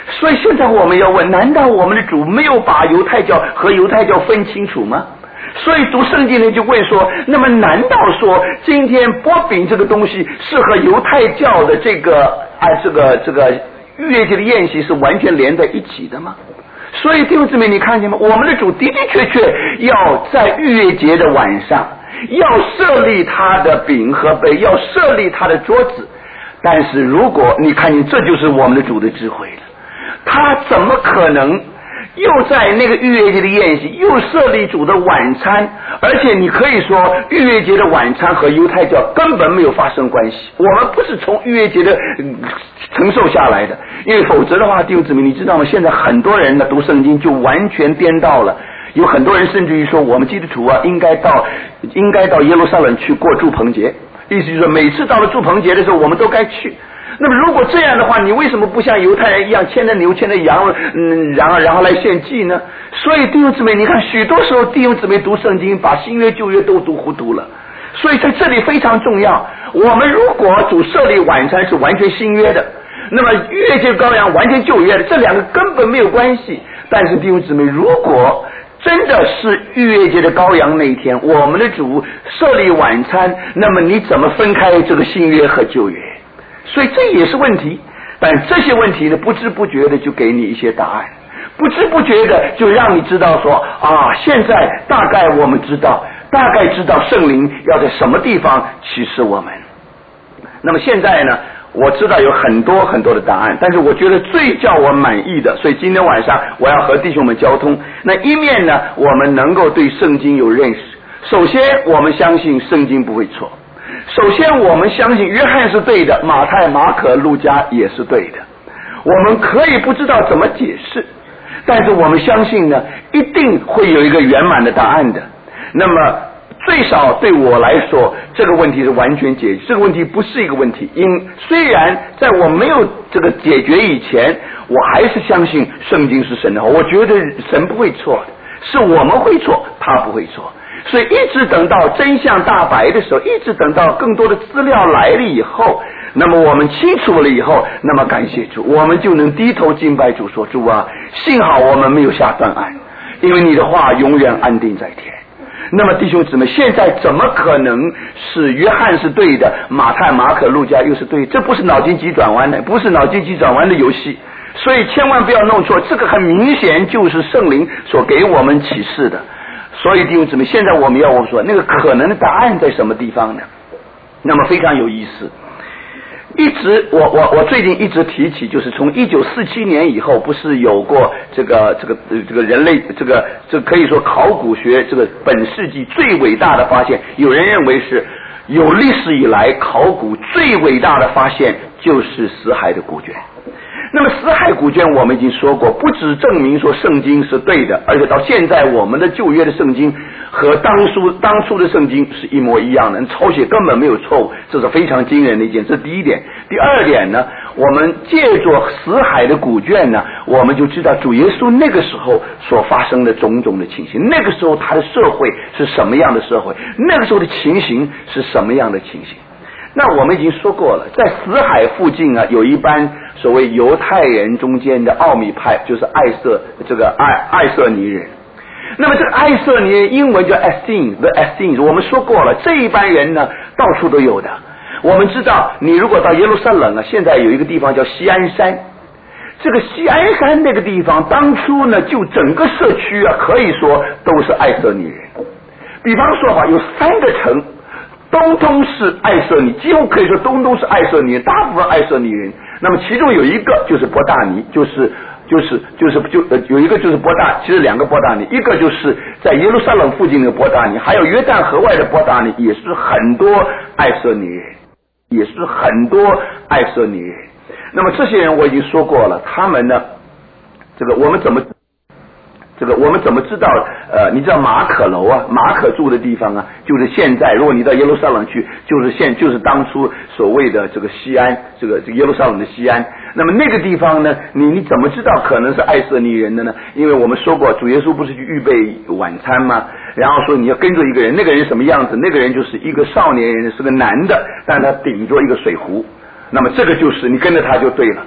所以现在我们要问，难道我们的主没有把犹太教和犹太教分清楚吗？所以读圣经呢就问说，那么难道说今天剥饼这个东西是和犹太教的这个啊这个这个逾越节的宴席是完全连在一起的吗？所以弟兄姊妹，你看见吗？我们的主的的确确要在逾越节的晚上要设立他的饼和杯，要设立他的桌子。但是如果你看见，这就是我们的主的智慧了，他怎么可能又在那个逾越节的宴席又设立主的晚餐？而且你可以说逾越节的晚餐和犹太教根本没有发生关系，我们不是从逾越节的、嗯、承受下来的，因为否则的话，弟兄姊妹，你知道吗？现在很多人呢读圣经就完全颠倒了，有很多人甚至于说，我们基督徒啊应该到应该到耶路撒冷去过住棚节，意思就是说每次到了住棚节的时候我们都该去。那么如果这样的话，你为什么不像犹太人一样牵着牛牵着羊，嗯，然后然后来献祭呢？所以弟兄姊妹，你看许多时候弟兄姊妹读圣经把新约旧约都读糊涂了。所以在这里非常重要，我们如果主设立晚餐是完全新约的，那么逾越节羔羊完全旧约的，这两个根本没有关系。但是弟兄姊妹，如果真的是逾越节的羔羊那一天，我们的主设立晚餐，那么你怎么分开这个新约和旧约？所以这也是问题。但这些问题呢，不知不觉的就给你一些答案，不知不觉的就让你知道说啊，现在大概我们知道大概知道圣灵要在什么地方启示我们。那么现在呢，我知道有很多很多的答案，但是我觉得最叫我满意的，所以今天晚上我要和弟兄们交通。那一面呢，我们能够对圣经有认识。首先我们相信圣经不会错，首先我们相信约翰是对的，马太、马可、路加也是对的。我们可以不知道怎么解释，但是我们相信呢，一定会有一个圆满的答案的。那么最少对我来说，这个问题是完全解决，这个问题不是一个问题。因虽然在我没有这个解决以前，我还是相信圣经是神的话，我觉得神不会错的，是我们会错，他不会错。所以一直等到真相大白的时候，一直等到更多的资料来了以后，那么我们清楚了以后，那么感谢主，我们就能低头敬拜主，说主啊，幸好我们没有下断案，因为你的话永远安定在天。那么弟兄姊妹，现在怎么可能是约翰是对的，马太、马可、路加又是对的？这不是脑筋急转弯的，不是脑筋急转弯的游戏。所以千万不要弄错，这个很明显就是圣灵所给我们启示的。所以弟兄姊妹，现在我们要我说那个可能的答案在什么地方呢？那么非常有意思。一直我我我最近一直提起，就是从一九四七年以后，不是有过这个这个这个人类这个这可以说考古学这个本世纪最伟大的发现，有人认为是有历史以来考古最伟大的发现就是死海的古卷。那么死海古卷我们已经说过，不只证明说圣经是对的，而且到现在我们的旧约的圣经和当初当初的圣经是一模一样的，抄写根本没有错误，这是非常惊人的一件，这是第一点。第二点呢，我们借着死海的古卷呢，我们就知道主耶稣那个时候所发生的种种的情形，那个时候他的社会是什么样的社会，那个时候的情形是什么样的情形。那我们已经说过了，在死海附近啊，有一班所谓犹太人中间的奥秘派，就是爱色这个爱爱色尼人。那么这个爱色尼人英文叫 Essenes，the Essenes， 我们说过了，这一班人呢到处都有的。我们知道，你如果到耶路撒冷啊，现在有一个地方叫锡安山，这个锡安山那个地方，当初呢就整个社区啊，可以说都是爱色尼人。比方说哈，有三个城。东东是爱色尼，几乎可以说东东是爱色尼人，大部分爱色尼人。那么其中有一个就是伯大尼，就是就是就是就呃有一个就是伯大，其实两个伯大尼，一个就是在耶路撒冷附近的伯大尼，还有约旦河外的伯大尼，也是很多爱色尼人，也是很多爱色尼人。那么这些人我已经说过了，他们呢，这个我们怎么？这个我们怎么知道？呃，你知道马可楼啊，马可住的地方啊，就是现在，如果你到耶路撒冷去，就是现就是当初所谓的这个西安，这个这个耶路撒冷的西安。那么那个地方呢，你你怎么知道可能是爱色尼人的呢？因为我们说过，主耶稣不是去预备晚餐吗？然后说你要跟着一个人，那个人什么样子？那个人就是一个少年人，是个男的，但他顶着一个水壶。那么这个就是你跟着他就对了。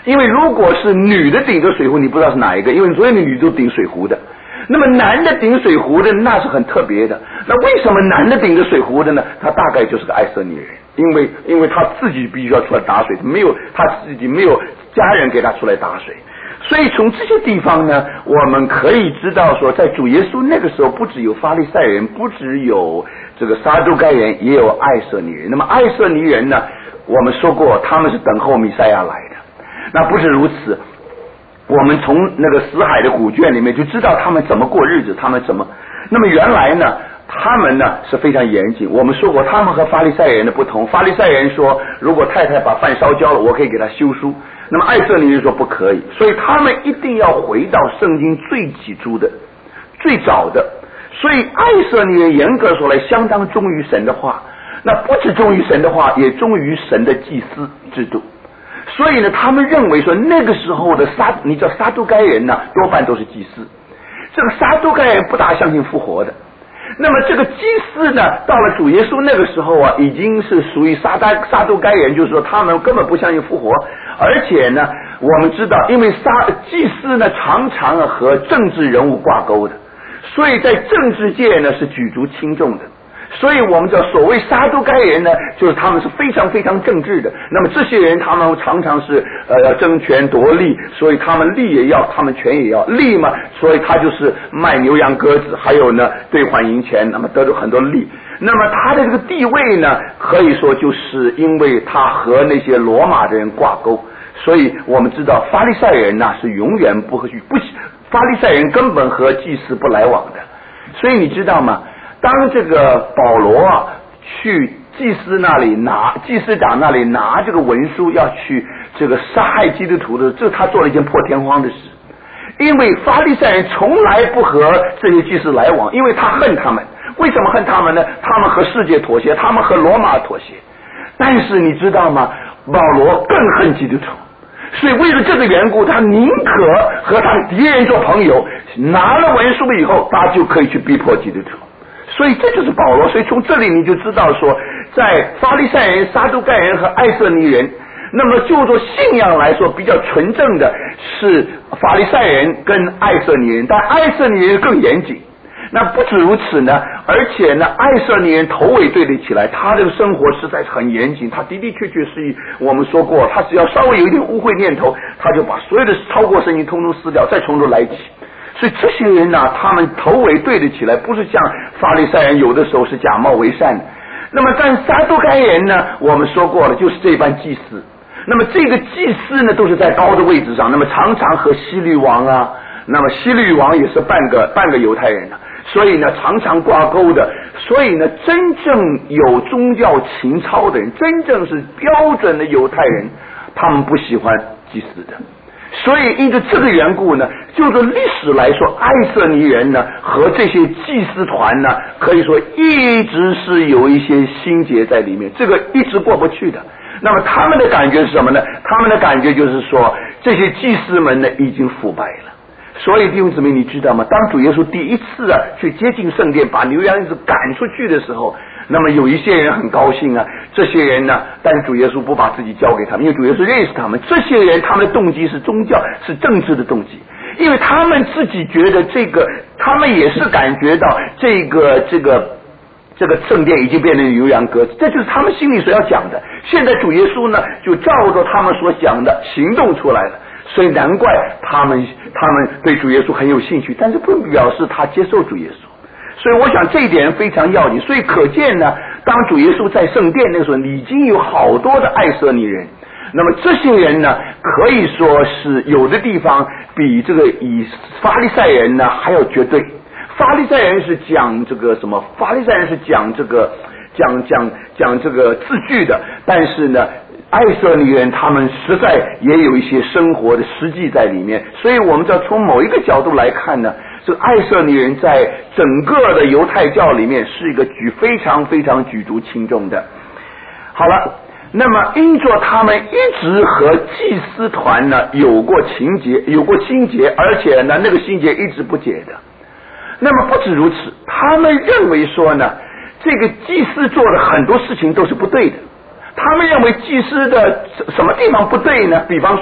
因为如果是女的顶着水壶，你不知道是哪一个，因为所有的女都顶水壶的。那么男的顶水壶的那是很特别的。那为什么男的顶着水壶的呢？他大概就是个爱色尼人，因为因为他自己必须要出来打水，没有他自己没有家人给他出来打水。所以从这些地方呢，我们可以知道说，在主耶稣那个时候，不只有法利赛人，不只有这个撒都该人，也有爱色尼人。那么爱色尼人呢，我们说过他们是等候弥赛亚来的。那不止如此，我们从那个死海的古卷里面就知道他们怎么过日子，他们怎么。那么原来呢，他们呢是非常严谨。我们说过，他们和法利赛人的不同。法利赛人说，如果太太把饭烧焦了，我可以给他修书。那么爱色尼人说不可以，所以他们一定要回到圣经最起初的、最早的。所以爱色尼人严格说来，相当忠于神的话。那不只忠于神的话，也忠于神的祭司制度。所以呢，他们认为说，那个时候的撒，你知道撒都该人呢，多半都是祭司。这个撒都该人不大相信复活的。那么这个祭司呢，到了主耶稣那个时候啊，已经是属于撒都撒都该人，就是说他们根本不相信复活。而且呢，我们知道，因为撒祭司呢常常和政治人物挂钩的，所以在政治界呢是举足轻重的。所以我们知道，所谓撒都该人呢，就是他们是非常非常政治的。那么这些人，他们常常是呃要争权夺利，所以他们利也要，他们权也要。利嘛，所以他就是卖牛羊鸽子，还有呢兑换银钱，那么得到很多利。那么他的这个地位呢，可以说就是因为他和那些罗马的人挂钩。所以我们知道，法利赛人呢是永远不和不，法利赛人根本和祭司不来往的。所以你知道吗？当这个保罗啊去祭司那里拿，祭司长那里拿这个文书要去这个杀害基督徒的，这他做了一件破天荒的事。因为法利赛人从来不和这些祭司来往，因为他恨他们。为什么恨他们呢？他们和世界妥协，他们和罗马妥协。但是你知道吗？保罗更恨基督徒。所以为了这个缘故，他宁可和他敌人做朋友，拿了文书以后，他就可以去逼迫基督徒。所以这就是保罗。所以从这里你就知道说，在法利赛人、撒都该人和爱色尼人，那么就做信仰来说，比较纯正的是法利赛人跟爱色尼人，但爱色尼人更严谨。那不止如此呢，而且呢，爱色尼人头尾对立起来，他这个生活实在是很严谨。他的的确确是我们说过，他只要稍微有一点污秽念头，他就把所有的超过圣经通通撕掉，再从头来起。所以这些人呢，他们头尾对得起来，不是像法利赛人有的时候是假冒为善的。那么但撒都该人呢，我们说过了，就是这班祭司。那么这个祭司呢，都是在高的位置上，那么常常和希律王啊，那么希律王也是半个半个犹太人啊，所以呢常常挂钩的。所以呢，真正有宗教情操的人，真正是标准的犹太人，他们不喜欢祭司的。所以因着这个缘故呢，就是历史来说，爱色尼人呢和这些祭司团呢，可以说一直是有一些心结在里面，这个一直过不去的。那么他们的感觉是什么呢？他们的感觉就是说，这些祭司们呢已经腐败了。所以弟兄姊妹，你知道吗？当主耶稣第一次啊去接近圣殿，把牛羊子赶出去的时候，那么有一些人很高兴啊，这些人呢，但是主耶稣不把自己交给他们，因为主耶稣认识他们。这些人他们的动机是宗教，是政治的动机，因为他们自己觉得这个，他们也是感觉到这个这个这个圣殿已经变成牛羊鸽子，这就是他们心里所要讲的。现在主耶稣呢，就照着他们所讲的行动出来了。所以难怪他们他们对主耶稣很有兴趣，但是不表示他接受主耶稣。所以我想这一点非常要紧。所以可见呢，当主耶稣在圣殿那个时候，已经有好多的爱色尼人。那么这些人呢，可以说是有的地方比这个以法利赛人呢还要绝对。法利赛人是讲这个什么？法利赛人是讲这个讲讲讲这个字句的，但是呢，爱色尼人他们实在也有一些生活的实际在里面。所以我们要从某一个角度来看呢，这个爱色尼人在整个的犹太教里面是一个举非常非常举足轻重的。好了，那么因着他们一直和祭司团呢有过情结，有过心结，而且呢那个心结一直不解的。那么不止如此，他们认为说呢，这个祭司做的很多事情都是不对的。他们认为祭司的什么地方不对呢？比方说，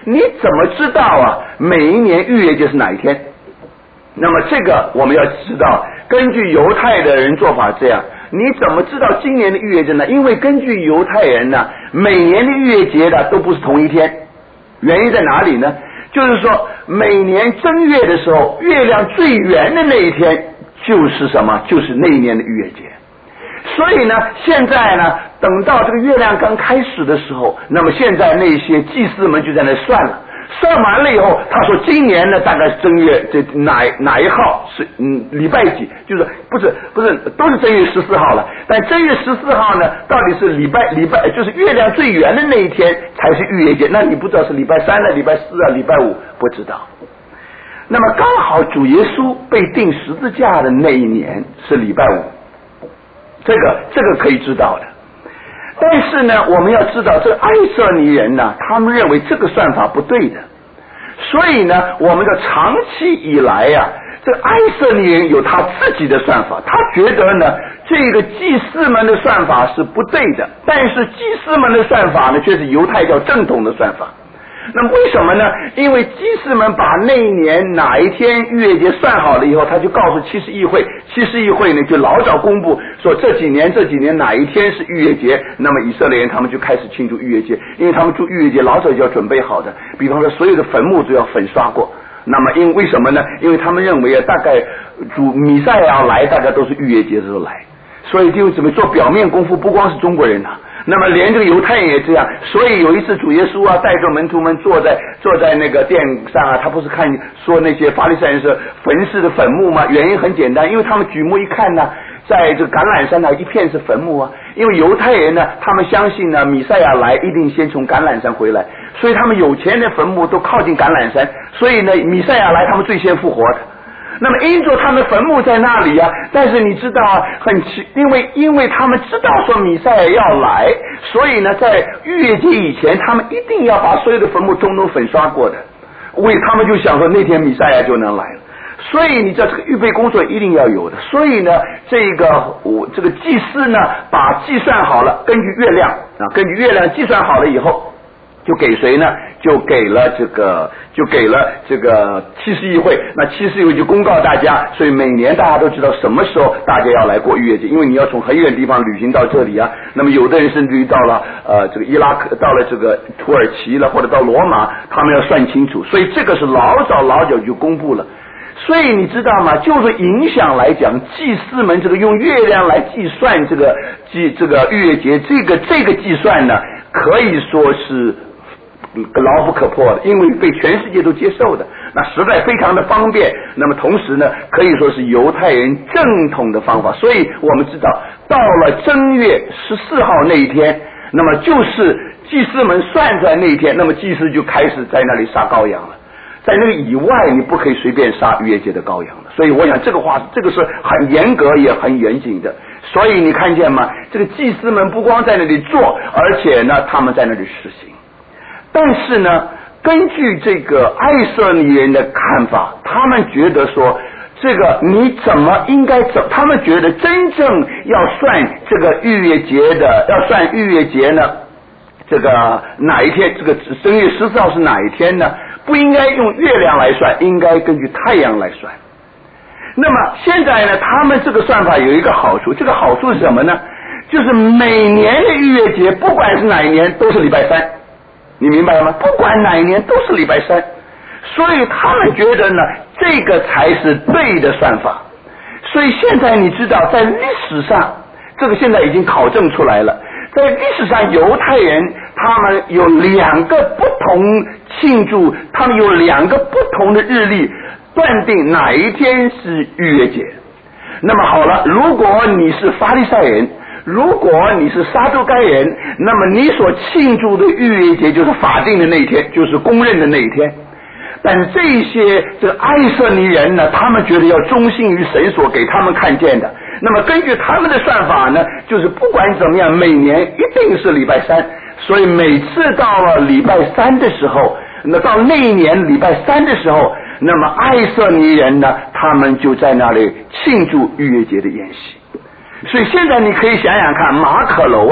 你怎么知道啊每一年逾越节是哪一天？那么这个我们要知道，根据犹太的人做法这样，你怎么知道今年的逾越节呢？因为根据犹太人呢，每年的逾越节呢都不是同一天。原因在哪里呢？就是说每年正月的时候，月亮最圆的那一天就是什么？就是那一年的逾越节。所以呢，现在呢，等到这个月亮刚开始的时候，那么现在那些祭司们就在那算了，算完了以后，他说今年呢大概是正月这哪哪一号是嗯礼拜几，就是不是不是都是正月十四号了，但正月十四号呢到底是礼拜礼拜就是月亮最圆的那一天才是逾越节，那你不知道是礼拜三呢、礼拜四啊、礼拜五，不知道。那么刚好主耶稣被钉十字架的那一年是礼拜五。这个这个可以知道的，但是呢，我们要知道，这个爱色尼人呢，他们认为这个算法不对的，所以呢，我们的长期以来呀、啊，这个爱色尼人有他自己的算法，他觉得呢，这个祭司们的算法是不对的，但是祭司们的算法呢，却是犹太教正统的算法。那么为什么呢？因为祭司们把那一年哪一天逾越节算好了以后，他就告诉七十议会，七十议会呢就老早公布说这几年这几年哪一天是逾越节，那么以色列人他们就开始庆祝逾越节，因为他们祝逾越节老早就要准备好的，比方说所有的坟墓都要粉刷过。那么因为什么呢？因为他们认为啊，大概主弥赛亚要来，大家都是逾越节的时候来，所以就准备做表面功夫，不光是中国人啊。那么连这个犹太人也这样，所以有一次主耶稣啊带着门徒们坐在坐在那个殿上啊，他不是看说那些法利赛人是坟式的坟墓吗？原因很简单，因为他们举目一看呢，在这个橄榄山呢一片是坟墓啊，因为犹太人呢他们相信呢弥赛亚来一定先从橄榄山回来，所以他们有钱的坟墓都靠近橄榄山，所以呢弥赛亚来他们最先复活的。那么因着他们坟墓在那里啊，但是你知道啊，很奇，因为因为他们知道说弥赛亚要来，所以呢在逾越节以前他们一定要把所有的坟墓通通粉刷过的，为他们就想说那天弥赛亚就能来了，所以你知道这个预备工作一定要有的。所以呢这个我这个祭司呢把计算好了，根据月亮啊，根据月亮计算好了以后，就给谁呢？就给了这个，就给了这个七十议会。那七十议会就公告大家，所以每年大家都知道什么时候大家要来过逾越节，因为你要从很远的地方旅行到这里啊。那么有的人甚至于到了呃这个伊拉克，到了这个土耳其了，或者到罗马，他们要算清楚，所以这个是老早老早就公布了。所以你知道吗？就是影响来讲，祭司们这个用月亮来计算这个计这个逾越节，这个这个计算呢，可以说是牢不可破的，因为被全世界都接受的，那实在非常的方便。那么同时呢，可以说是犹太人正统的方法。所以我们知道，到了正月十四号那一天，那么就是祭司们算出来那一天，那么祭司就开始在那里杀羔羊了。在那个以外，你不可以随便杀逾越节的羔羊的。所以我想这个话，这个是很严格也很严谨的。所以你看见吗？这个祭司们不光在那里做，而且呢，他们在那里实行。但是呢，根据这个爱色尼人的看法，他们觉得说，这个你怎么应该怎？他们觉得真正要算这个逾越节的，要算逾越节呢，这个哪一天？这个正月十四号是哪一天呢？不应该用月亮来算，应该根据太阳来算。那么现在呢，他们这个算法有一个好处，这个好处是什么呢？就是每年的逾越节，不管是哪一年，都是礼拜三。你明白吗？不管哪一年都是礼拜三，所以他们觉得呢，这个才是对的算法。所以现在你知道，在历史上，这个现在已经考证出来了，在历史上犹太人他们有两个不同庆祝，他们有两个不同的日历，断定哪一天是逾越节。那么好了，如果你是法利赛人，如果你是撒都该人，那么你所庆祝的逾越节就是法定的那一天，就是公认的那一天。但这些这个爱色尼人呢，他们觉得要忠心于神所给他们看见的。那么根据他们的算法呢，就是不管怎么样，每年一定是礼拜三。所以每次到了礼拜三的时候，那到那一年礼拜三的时候，那么爱色尼人呢，他们就在那里庆祝逾越节的宴席。所以现在你可以想想看，马可楼啊，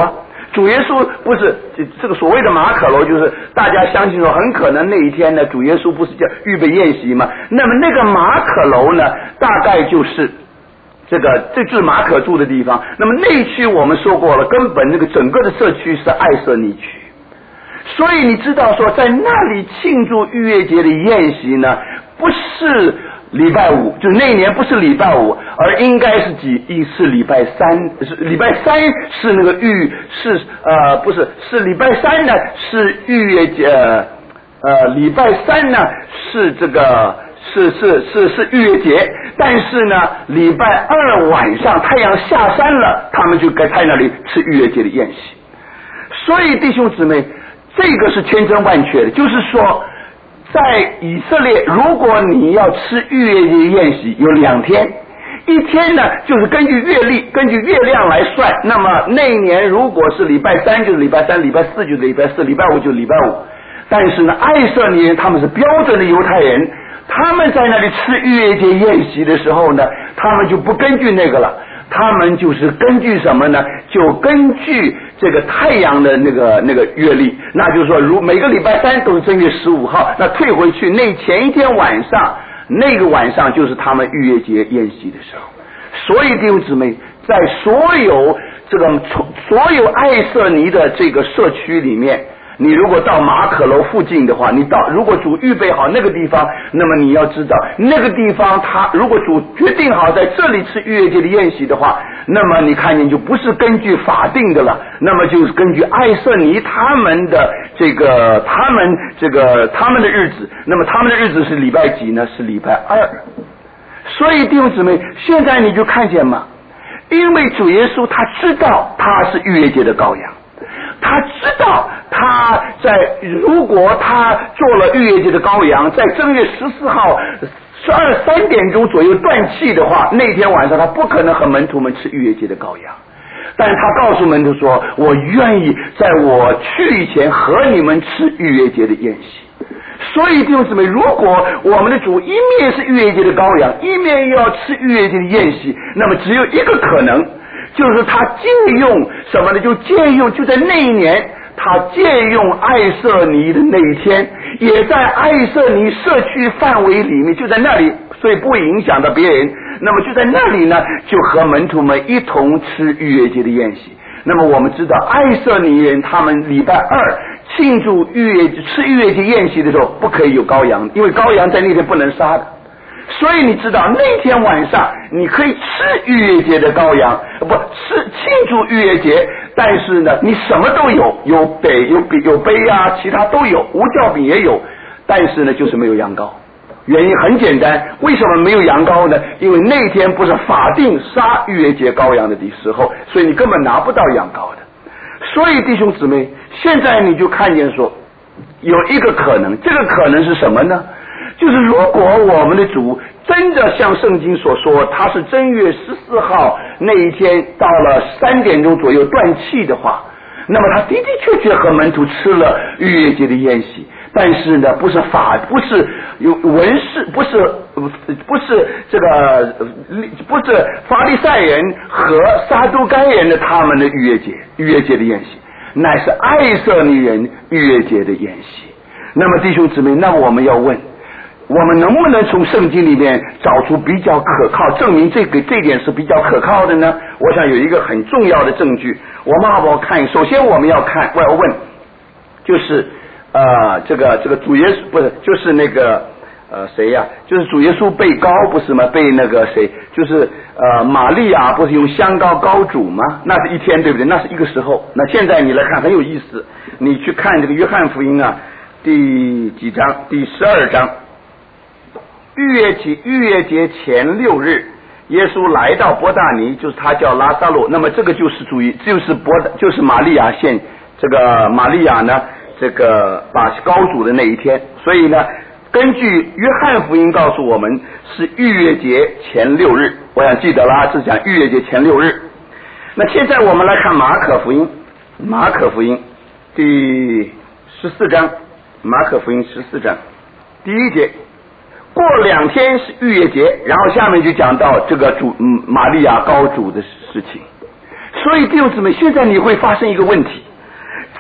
主耶稣不是这个所谓的马可楼，就是大家相信说很可能那一天呢，主耶稣不是叫预备宴席吗？那么那个马可楼呢，大概就是这个这就是马可住的地方。那么内区我们说过了，根本那个整个的社区是爱色尼区，所以你知道说在那里庆祝逾越节的宴席呢，不是礼拜五，就那一年不是礼拜五，而应该是几一是礼拜三，是礼拜三是那个逾是呃不是是礼拜三呢是逾越节呃礼拜三呢是这个是是是是逾越节，但是呢礼拜二晚上太阳下山了，他们就该在那里吃逾越节的宴席。所以弟兄姊妹，这个是千真万确的，就是说在以色列，如果你要吃逾越节宴席，有两天，一天呢就是根据月历，根据月亮来算。那么那一年如果是礼拜三就是礼拜三，礼拜四就是礼拜四，礼拜五就是礼拜五。但是呢，爱色尼人他们是标准的犹太人，他们在那里吃逾越节宴席的时候呢，他们就不根据那个了，他们就是根据什么呢？就根据这个太阳的那个那个月历，那就是说，如每个礼拜三都是正月十五号，那退回去那前一天晚上，那个晚上就是他们逾越节宴席的时候。所以弟兄姊妹，在所有这个所有爱色尼的这个社区里面，你如果到马可楼附近的话，你到如果主预备好那个地方，那么你要知道那个地方他如果主决定好在这里吃逾越节的宴席的话，那么你看见就不是根据法定的了，那么就是根据爱色尼他们的这个他们这个他们的日子，那么他们的日子是礼拜几呢？是礼拜二。所以弟兄姊妹，现在你就看见嘛，因为主耶稣他知道他是逾越节的羔羊，他知道他在如果他做了逾越节的羔羊，在正月十四号十二三点钟左右断气的话，那天晚上他不可能和门徒们吃逾越节的羔羊。但是他告诉门徒说，我愿意在我去以前和你们吃逾越节的宴席。所以弟兄姊妹，如果我们的主一面是逾越节的羔羊，一面又要吃逾越节的宴席，那么只有一个可能，就是他借用什么呢？就借用就在那一年，他借用爱色尼的那一天，也在爱色尼社区范围里面，就在那里，所以不会影响到别人。那么就在那里呢，就和门徒们一同吃逾越节的宴席。那么我们知道爱色尼人他们礼拜二庆祝逾越吃逾越节宴席的时候不可以有羔羊，因为羔羊在那天不能杀的。所以你知道那天晚上你可以吃逾越节的羔羊，不吃庆祝逾越节，但是呢你什么都有，有杯有杯有杯啊，其他都有，无酵饼也有，但是呢就是没有羊羔。原因很简单，为什么没有羊羔呢？因为那天不是法定杀逾越节羔羊的时候，所以你根本拿不到羊羔的。所以弟兄姊妹，现在你就看见说有一个可能，这个可能是什么呢？就是如果我们的主真的像圣经所说，他是正月十四号那一天到了三点钟左右断气的话，那么他的的确确和门徒吃了逾越节的宴席，但是呢不是法不是有文士，不是不是这个不是法利赛人和撒都该人的他们的逾越节逾越节的宴席，乃是爱色尼人逾越节的宴席。那么弟兄姊妹，那么我们要问，我们能不能从圣经里面找出比较可靠证明这个这点是比较可靠的呢？我想有一个很重要的证据，我们好不好看？首先我们要看，我要问就是呃这个这个主耶稣不是就是那个呃谁呀、啊？就是主耶稣被膏不是吗？被那个谁就是呃玛利亚不是用香膏膏主吗？那是一天对不对？那是一个时候。那现在你来看很有意思，你去看这个约翰福音啊，第几章？第十二章。逾越节逾越节前六日，耶稣来到伯大尼，就是他叫拉撒路。那么这个就是主于就是伯就是玛利亚献这个玛利亚呢，这个把膏主的那一天。所以呢，根据约翰福音告诉我们是逾越节前六日。我想记得啦，是讲逾越节前六日。那现在我们来看马可福音，马可福音第十四章，马可福音十四章第一节。过两天是逾越节，然后下面就讲到这个主、嗯、玛利亚膏主的事情。所以弟兄姊妹，现在你会发生一个问题，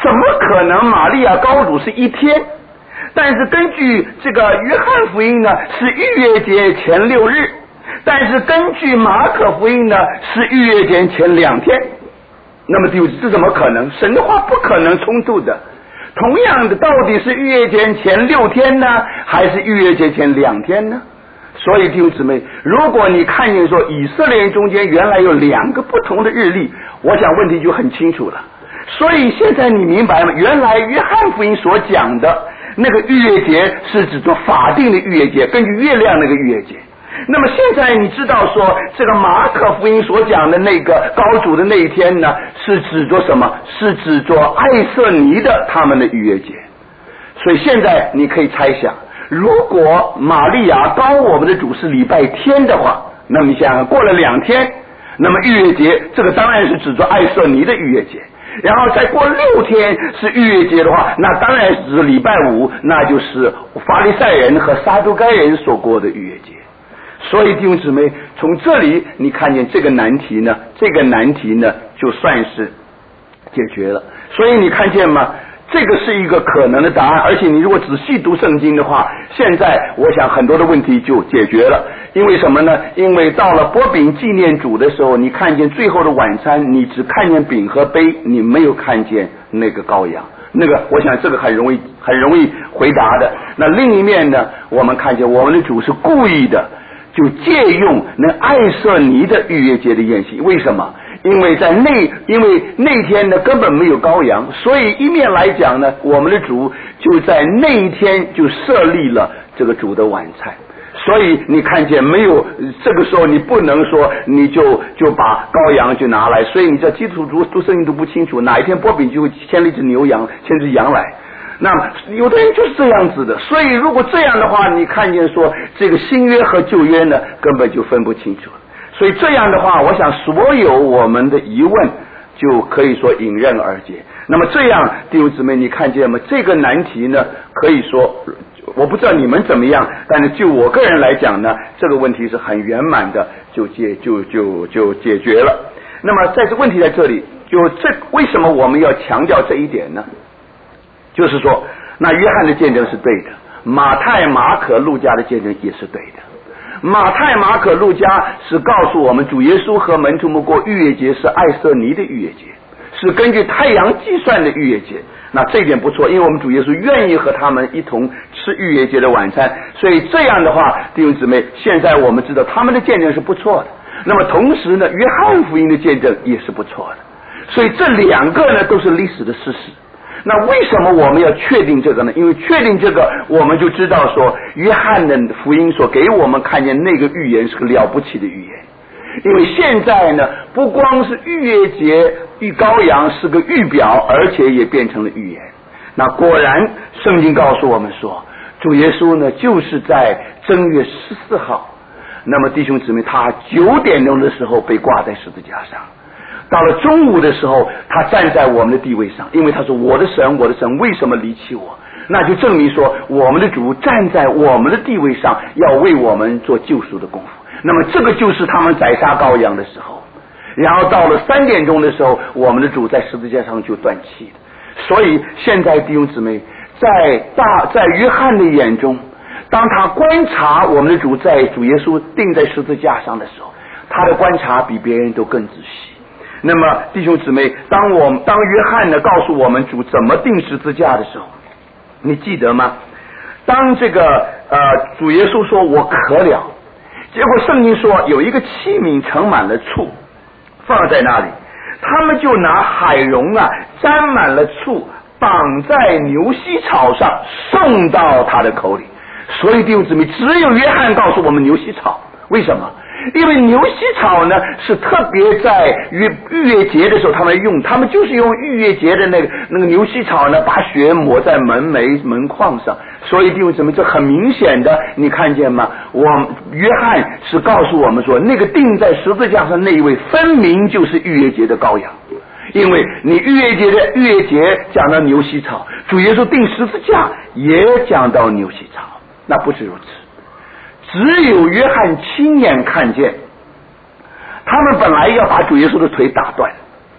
怎么可能玛利亚高主是一天？但是根据这个约翰福音呢，是逾越节前六日，但是根据马可福音呢，是逾越节前两天。那么这怎么可能？神的话不可能冲突的。同样的，到底是逾越节前六天呢，还是逾越节前两天呢？所以弟兄姊妹，如果你看见说以色列人中间原来有两个不同的日历，我想问题就很清楚了。所以现在你明白吗？原来约翰福音所讲的那个逾越节是指做法定的逾越节，根据月亮那个逾越节。那么现在你知道说这个马可福音所讲的那个高主的那一天呢，是指着什么？是指着爱色尼的他们的逾越节。所以现在你可以猜想，如果玛利亚高我们的主是礼拜天的话，那么你想想过了两天，那么逾越节这个当然是指着爱色尼的逾越节，然后再过六天是逾越节的话，那当然是礼拜五，那就是法利赛人和撒都该人所过的逾越节。所以弟兄姊妹，从这里你看见这个难题呢，这个难题呢就算是解决了。所以你看见吗？这个是一个可能的答案，而且你如果仔细读圣经的话，现在我想很多的问题就解决了。因为什么呢？因为到了擘饼纪念主的时候，你看见最后的晚餐，你只看见饼和杯，你没有看见那个羔羊。那个我想这个很容易很容易回答的。那另一面呢，我们看见我们的主是故意的就借用那爱色尼的逾越节的宴席。为什么？因为在那因为那天呢根本没有羔羊，所以一面来讲呢，我们的主就在那一天就设立了这个主的晚餐。所以你看见没有？这个时候你不能说你就就把羔羊就拿来，所以你在基督徒读圣经都不清楚，哪一天擘饼就会牵了一只牛羊，牵只羊来。那有的人就是这样子的，所以如果这样的话，你看见说这个新约和旧约呢，根本就分不清楚。所以这样的话，我想所有我们的疑问就可以说迎刃而解。那么这样，弟兄姊妹，你看见吗？这个难题呢，可以说我不知道你们怎么样，但是就我个人来讲呢，这个问题是很圆满的，就解就就就解决了。那么在这问题在这里，就这为什么我们要强调这一点呢？就是说，那约翰的见证是对的，马太、马可、路加的见证也是对的。马太、马可、路加是告诉我们，主耶稣和门徒们过逾越节是爱色尼的逾越节，是根据太阳计算的逾越节。那这一点不错，因为我们主耶稣愿意和他们一同吃逾越节的晚餐，所以这样的话，弟兄姊妹，现在我们知道他们的见证是不错的。那么同时呢，约翰福音的见证也是不错的，所以这两个呢都是历史的事实。那为什么我们要确定这个呢？因为确定这个，我们就知道说，约翰的福音所给我们看见那个预言是个了不起的预言。因为现在呢，不光是逾越节逾羔羊是个预表，而且也变成了预言。那果然，圣经告诉我们说，主耶稣呢，就是在正月十四号，那么弟兄姊妹，他九点钟的时候被挂在十字架上。到了中午的时候，他站在我们的地位上，因为他说：“我的神，我的神，为什么离弃我？”那就证明说，我们的主站在我们的地位上，要为我们做救赎的功夫。那么这个就是他们宰杀羔羊的时候。然后到了三点钟的时候，我们的主在十字架上就断气了。所以现在弟兄姊妹，在大在约翰的眼中，当他观察我们的主在主耶稣钉在十字架上的时候，他的观察比别人都更仔细。那么弟兄姊妹，当我们当约翰呢告诉我们主怎么钉十字架的时候，你记得吗？当这个呃主耶稣说我渴了，结果圣经说有一个器皿盛满了醋放在那里，他们就拿海蓉啊沾满了醋绑在牛膝草上送到他的口里。所以弟兄姊妹，只有约翰告诉我们牛膝草。为什么？因为牛膝草呢是特别在逾逾越节的时候他们用，他们就是用逾越节的那个那个牛膝草呢，把血抹在门楣门框上。所以弟兄姊妹，这很明显的，你看见吗？我约翰是告诉我们说，那个钉在十字架上那一位，分明就是逾越节的羔羊。因为你逾越节的逾越节讲到牛膝草，主耶稣钉十字架也讲到牛膝草，那不是如此。只有约翰亲眼看见，他们本来要把主耶稣的腿打断，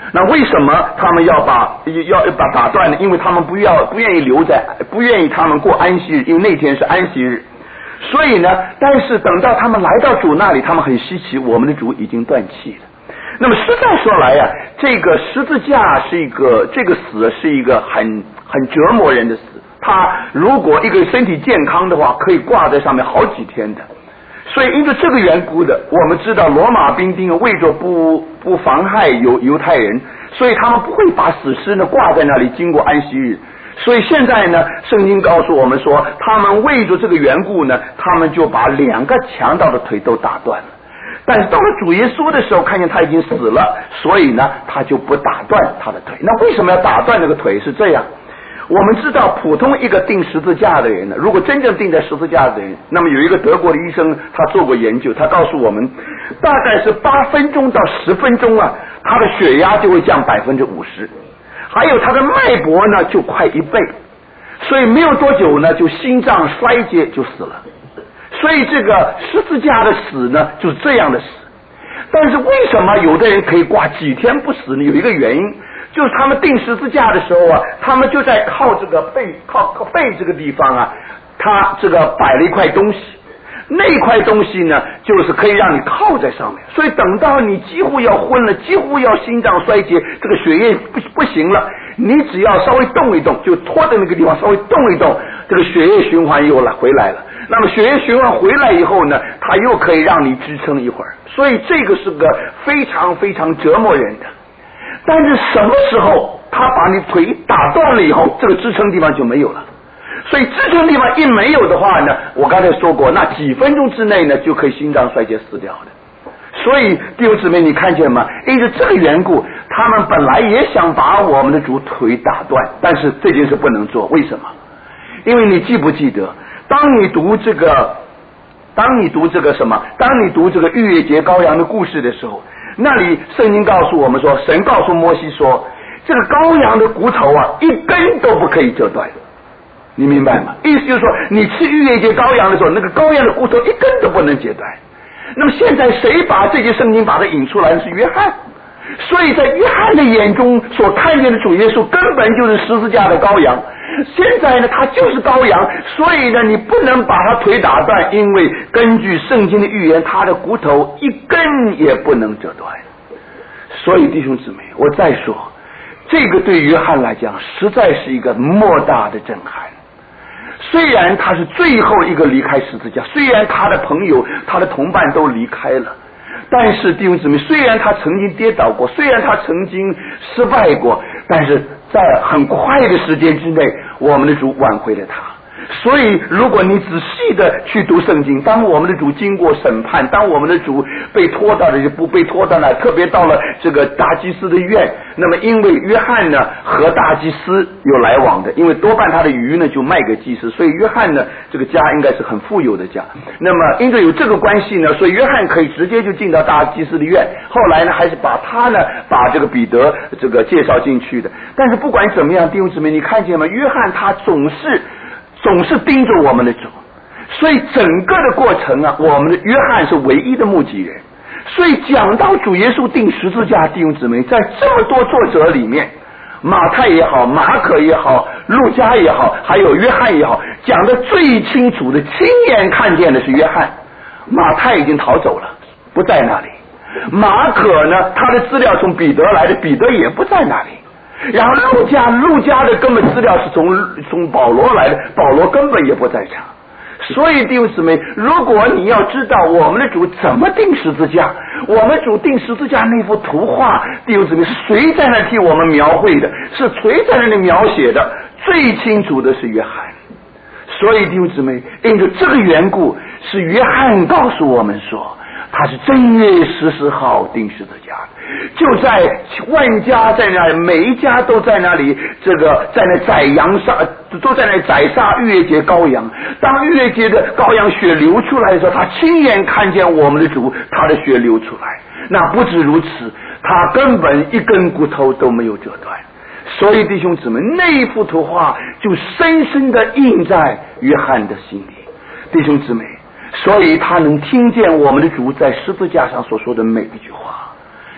那为什么他们要把要把打断呢？因为他们不要不愿意留在，不愿意他们过安息日，因为那天是安息日。所以呢，但是等到他们来到主那里，他们很稀奇，我们的主已经断气了。那么实在说来呀、啊，这个十字架是一个这个死是一个很很折磨人的死。他如果一个人身体健康的话，可以挂在上面好几天的。所以因为这个缘故的，我们知道罗马兵丁为着不不妨害犹犹太人，所以他们不会把死尸呢挂在那里经过安息日。所以现在呢，圣经告诉我们说，他们为着这个缘故呢，他们就把两个强盗的腿都打断了。但是到了主耶稣的时候，看见他已经死了，所以呢，他就不打断他的腿。那为什么要打断这个腿？是这样，我们知道普通一个钉十字架的人呢，如果真正钉在十字架的人，那么有一个德国的医生，他做过研究，他告诉我们，大概是八分钟到十分钟啊，他的血压就会降百分之五十。还有他的脉搏呢就快一倍，所以没有多久呢就心脏衰竭就死了。所以这个十字架的死呢就是这样的死。但是为什么有的人可以挂几天不死呢？有一个原因，就是他们钉十字架的时候啊，他们就在靠这个背靠靠背这个地方啊，他这个摆了一块东西，那块东西呢就是可以让你靠在上面，所以等到你几乎要昏了，几乎要心脏衰竭，这个血液不不行了，你只要稍微动一动，就拖在那个地方稍微动一动，这个血液循环又来回来了。那么血液循环回来以后呢，它又可以让你支撑一会儿，所以这个是个非常非常折磨人的。但是什么时候他把你腿打断了以后，这个支撑地方就没有了。所以支撑地方一没有的话呢，我刚才说过，那几分钟之内呢就可以心脏衰竭死掉的。所以弟兄姊妹，你看见吗？因为这个缘故，他们本来也想把我们的主腿打断，但是这件事不能做。为什么？因为你记不记得，当你读这个当你读这个什么当你读这个逾越节羔羊的故事的时候，那里圣经告诉我们说，神告诉摩西说，这个羔羊的骨头啊一根都不可以折断。你明白吗？意思就是说，你吃逾越节羔羊的时候，那个羔羊的骨头一根都不能截断。那么现在谁把这些圣经把它引出来？是约翰。所以在约翰的眼中所看见的主耶稣根本就是十字架的羔羊。现在呢，他就是羔羊，所以呢，你不能把他腿打断，因为根据圣经的预言，他的骨头一根也不能折断。所以弟兄姊妹，我再说，这个对约翰来讲实在是一个莫大的震撼。虽然他是最后一个离开十字架，虽然他的朋友他的同伴都离开了，但是弟兄姊妹，虽然他曾经跌倒过，虽然他曾经失败过，但是在很快的时间之内，我们的主挽回了他。所以如果你仔细的去读圣经，当我们的主经过审判，当我们的主被拖到了不被拖到了，特别到了这个大祭司的院，那么因为约翰呢和大祭司有来往的，因为多半他的鱼呢就卖给祭司，所以约翰呢这个家应该是很富有的家。那么因为有这个关系呢，所以约翰可以直接就进到大祭司的院，后来呢还是把他呢把这个彼得这个介绍进去的。但是不管怎么样，弟兄姊妹，你看见吗？约翰他总是总是盯着我们的主，所以整个的过程啊，我们的约翰是唯一的目击人。所以讲到主耶稣钉十字架，弟兄姊妹，在这么多作者里面，马太也好，马可也好，路加也好，还有约翰也好，讲的最清楚的、亲眼看见的是约翰。马太已经逃走了，不在那里。马可呢，他的资料从彼得来的，彼得也不在那里。然后路加路加的根本资料是从从保罗来的，保罗根本也不在场。所以弟兄姊妹，如果你要知道我们的主怎么钉十字架，我们主钉十字架那幅图画，弟兄姊妹，是谁在那替我们描绘的？是谁在那里描写的？最清楚的是约翰。所以弟兄姊妹，因着这个缘故，是约翰告诉我们说，他是正月十四号钉十字架，就在万家在那里，每一家都在那里，这个在那宰羊杀，都在那宰杀逾越节羔羊。当逾越节的羔羊血流出来的时候，他亲眼看见我们的主，他的血流出来。那不止如此，他根本一根骨头都没有折断。所以弟兄姊妹，那一幅图画就深深的印在约翰的心里。弟兄姊妹，所以他能听见我们的主在十字架上所说的每一句话。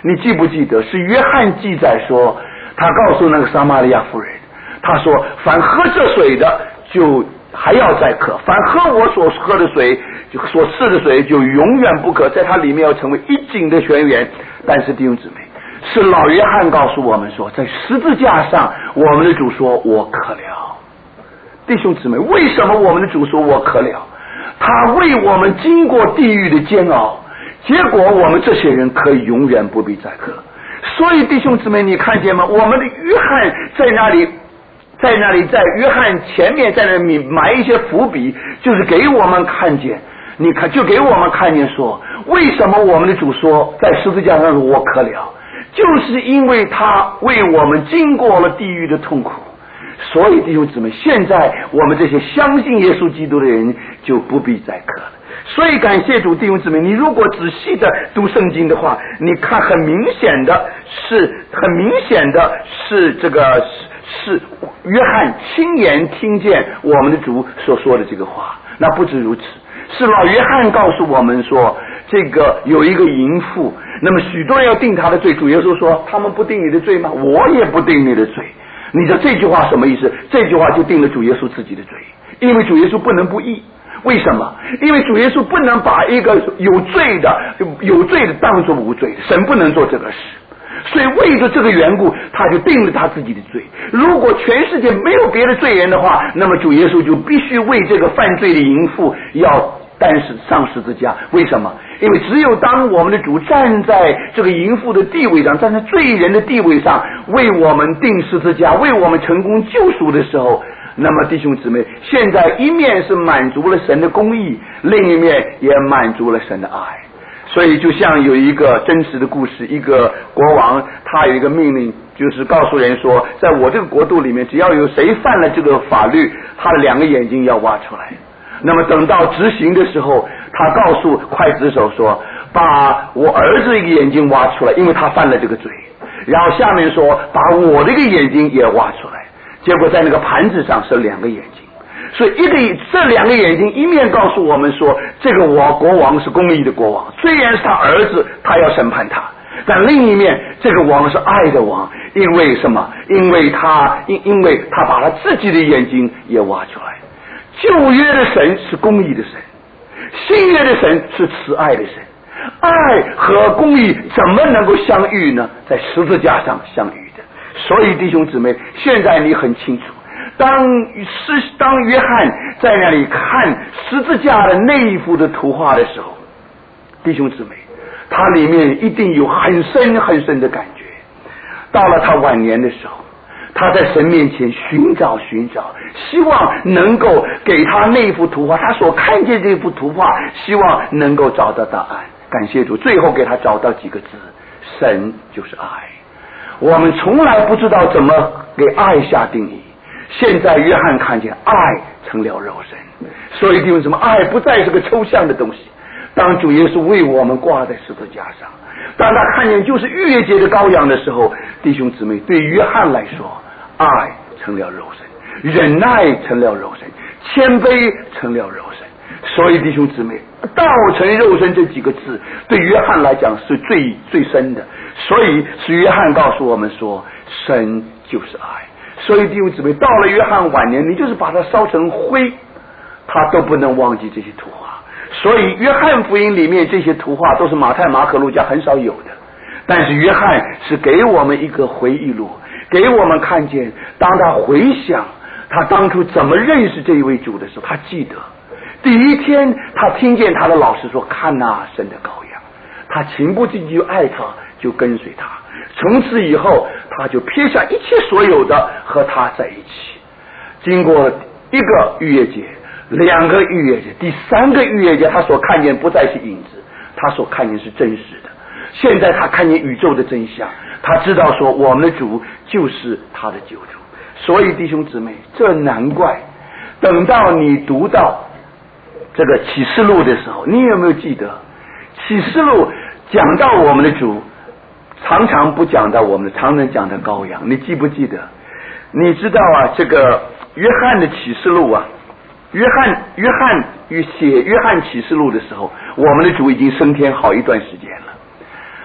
你记不记得是约翰记载说，他告诉那个撒玛利亚妇人，他说凡喝这水的就还要再渴，凡喝我所喝的水就所赐的水就永远不渴，在它里面要成为一井的泉源。但是弟兄姊妹，是老约翰告诉我们说，在十字架上我们的主说我渴了。弟兄姊妹，为什么我们的主说我渴了？他为我们经过地狱的煎熬，结果我们这些人可以永远不必再渴。所以弟兄姊妹，你看见吗？我们的约翰在那里在那里在约翰前面在那里埋一些伏笔，就是给我们看见，你看就给我们看见说，为什么我们的主说在十字架上说我渴了，就是因为他为我们经过了地狱的痛苦。所以弟兄姊妹，现在我们这些相信耶稣基督的人就不必再渴了。所以感谢主，弟兄姊妹，你如果仔细的读圣经的话，你看很明显的是很明显的是这个是是约翰亲眼听见我们的主所说的这个话。那不止如此，是老约翰告诉我们说，这个有一个淫妇，那么许多人要定他的罪，主耶稣说他们不定你的罪吗？我也不定你的罪。你的这句话什么意思？这句话就定了主耶稣自己的罪，因为主耶稣不能不义。为什么？因为主耶稣不能把一个有罪的有罪的当作无罪的，神不能做这个事。所以为着这个缘故，他就定了他自己的罪。如果全世界没有别的罪人的话，那么主耶稣就必须为这个犯罪的淫妇要担十上十字架。为什么？因为只有当我们的主站在这个淫妇的地位上，站在罪人的地位上，为我们定十字架，为我们成功救赎的时候，那么弟兄姊妹，现在一面是满足了神的公义，另一面也满足了神的爱。所以就像有一个真实的故事，一个国王他有一个命令，就是告诉人说，在我这个国度里面，只要有谁犯了这个法律，他的两个眼睛要挖出来。那么等到执行的时候，他告诉刽子手说，把我儿子一个眼睛挖出来，因为他犯了这个罪。然后下面说，把我的一个眼睛也挖出来。结果在那个盘子上是两个眼睛。所以一个这两个眼睛一面告诉我们说，这个我国王是公义的国王，虽然是他儿子，他要审判他，但另一面这个王是爱的王，因为什么？因为他因因为他把他自己的眼睛也挖出来。旧约的神是公义的神，新约的神是慈爱的神。爱和公义怎么能够相遇呢？在十字架上相遇的。所以弟兄姊妹，现在你很清楚，当是当约翰在那里看十字架的那一幅的图画的时候，弟兄姊妹，他里面一定有很深很深的感觉。到了他晚年的时候，他在神面前寻找寻找，希望能够给他那幅图画，他所看见这幅图画，希望能够找到答案。感谢主，最后给他找到几个字：神就是爱。我们从来不知道怎么给爱下定义，现在约翰看见爱成了肉身。所以弟兄姊妹，爱不再是个抽象的东西。当主耶稣为我们挂在十字架上，当他看见就是逾越节的羔羊的时候，弟兄姊妹，对约翰来说，爱成了肉身，忍耐成了肉身，谦卑成了肉身。所以弟兄姊妹，道成肉身这几个字对约翰来讲是最最深的。所以是约翰告诉我们说，神就是爱。所以弟兄姊妹，到了约翰晚年，你就是把它烧成灰，他都不能忘记这些图画。所以约翰福音里面这些图画都是马太、马可、路加很少有的，但是约翰是给我们一个回忆录，给我们看见当他回想他当初怎么认识这一位主的时候，他记得第一天他听见他的老师说，看哪，神的羔羊，他情不自禁就爱他，就跟随他。从此以后他就撇下一切所有的和他在一起。经过一个逾越节，两个逾越节，第三个逾越节，他所看见不再是影子，他所看见是真实的。现在他看见宇宙的真相，他知道说我们的主就是他的救主。所以弟兄姊妹，这难怪等到你读到这个启示录的时候，你有没有记得启示录讲到我们的主，常常不讲到我们的，常常讲到羔羊。你记不记得？你知道啊，这个约翰的启示录啊，约翰约翰写约翰启示录的时候，我们的主已经升天好一段时间了。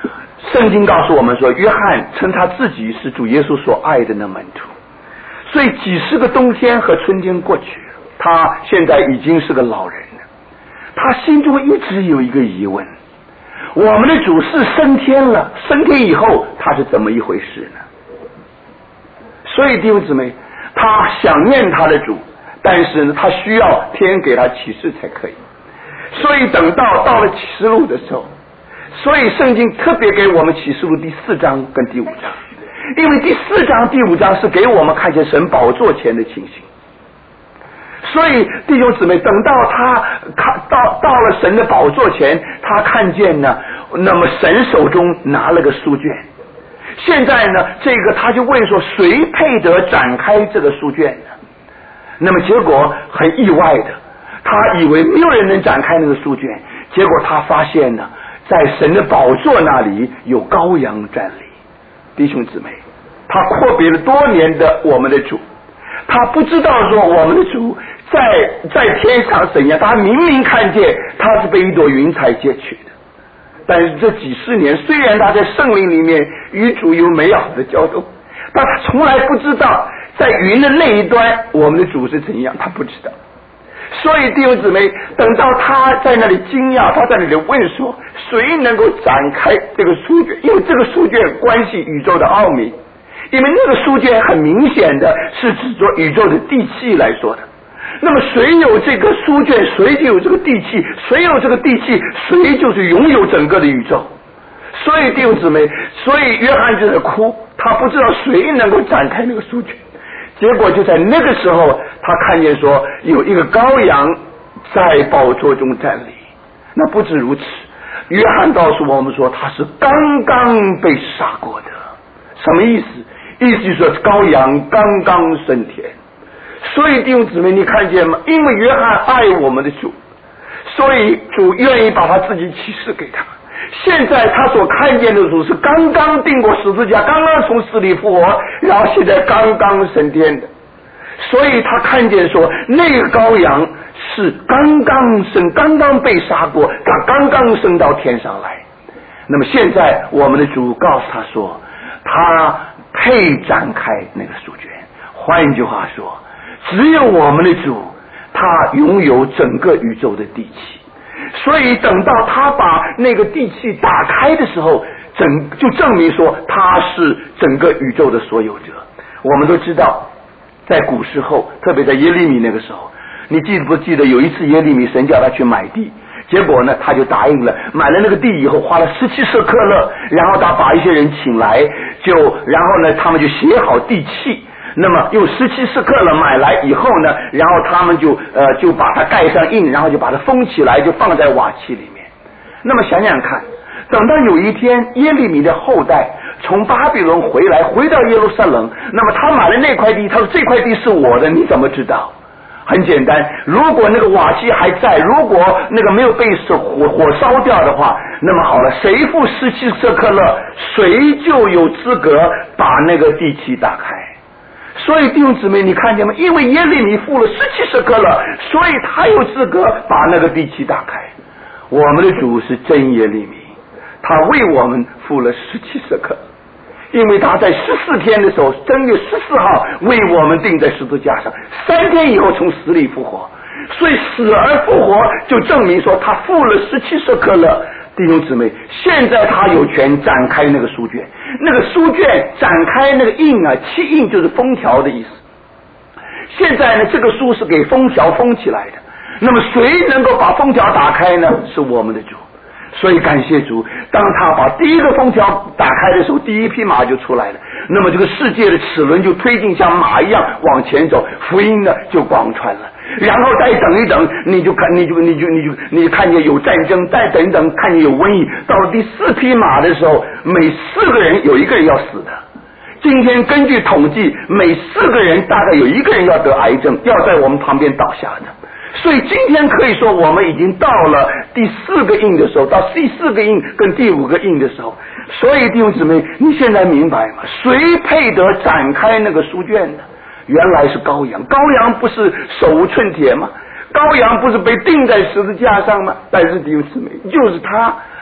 圣经告诉我们说，约翰称他自己是主耶稣所爱的那门徒，所以几十个冬天和春天过去了，他现在已经是个老人了。他心中一直有一个疑问，我们的主是升天了，升天以后他是怎么一回事呢？所以弟兄姊妹，他想念他的主，但是呢，他需要天给他启示才可以。所以等到到了启示录的时候，所以圣经特别给我们启示录第四章跟第五章，因为第四章第五章是给我们看见神宝座前的情形。所以弟兄姊妹，等到他看到到了神的宝座前，他看见呢，那么神手中拿了个书卷。现在呢，这个他就问说，谁配得展开这个书卷呢？那么结果很意外的，他以为没有人能展开那个书卷，结果他发现呢，在神的宝座那里有羔羊站立。弟兄姊妹，他阔别了多年的我们的主，他不知道说我们的主在在天上怎样，他明明看见他是被一朵云彩接去的，但是这几十年，虽然他在圣灵里面与主有美好的交通，但他从来不知道在云的那一端我们的主是怎样，他不知道。所以弟兄姊妹，等到他在那里惊讶，他在那里问说，谁能够展开这个书卷？因为这个书卷关系宇宙的奥秘，因为那个书卷很明显的是指着宇宙的地气来说的。那么谁有这个书卷，谁就有这个地气，谁有这个地气，谁就是拥有整个的宇宙。所以弟兄姊妹，所以约翰就在哭，他不知道谁能够展开那个书卷。结果就在那个时候，他看见说有一个羔羊在宝座中站立。那不止如此，约翰告诉我们说他是刚刚被杀过的。什么意思？意思就是说羔羊刚刚升天。所以弟兄姊妹，你看见吗？因为约翰爱我们的主，所以主愿意把他自己启示给他。现在他所看见的主是刚刚钉过十字架，刚刚从死里复活，然后现在刚刚升天的。所以他看见说那个羔羊是刚刚升，刚刚被杀过，他刚刚升到天上来。那么现在我们的主告诉他说，他配展开那个书卷。换一句话说，只有我们的主，他拥有整个宇宙的地气。所以等到他把那个地气打开的时候，整就证明说他是整个宇宙的所有者。我们都知道，在古时候，特别在耶利米那个时候，你记不记得有一次耶利米神叫他去买地，结果呢他就答应了，买了那个地以后花了十七舍克勒，然后他把一些人请来，就然后呢他们就写好地契。那么用十七舍克勒买来以后呢，然后他们就呃就把它盖上印，然后就把它封起来，就放在瓦器里面。那么想想看，等到有一天耶利米的后代从巴比伦回来，回到耶路撒冷，那么他买了那块地，他说这块地是我的，你怎么知道？很简单，如果那个瓦器还在，如果那个没有被火火烧掉的话，那么好了，谁付十七舍克勒，谁就有资格把那个地契打开。所以弟兄姊妹，你看见吗？因为耶利米付了十七舍克勒，所以他有资格把那个地契打开。我们的主是真耶利米，他为我们付了十七舍克勒，因为他在十四天的时候，正月十四号为我们钉在十字架上，三天以后从死里复活。所以死而复活就证明说他付了十七舍克勒。弟兄姊妹，现在他有权展开那个书卷，那个书卷展开那个印啊，漆印就是封条的意思。现在呢，这个书是给封条封起来的，那么谁能够把封条打开呢？是我们的主。所以感谢主，当他把第一个封条打开的时候，第一匹马就出来了，那么这个世界的齿轮就推进，像马一样往前走，福音呢就广传了。然后再等一等，你就看你就你就你就你看见有战争，再等一等看见有瘟疫，到了第四匹马的时候，每四个人有一个人要死的。今天根据统计，每四个人大概有一个人要得癌症，要在我们旁边倒下的。所以今天可以说我们已经到了第四个印的时候，到第四个印跟第五个印的时候。所以弟兄姊妹，你现在明白吗？谁配得展开那个书卷呢？原来是羔羊。羔羊不是手无寸铁吗？羔羊不是被钉在十字架上吗？但是弟兄姊妹，就是他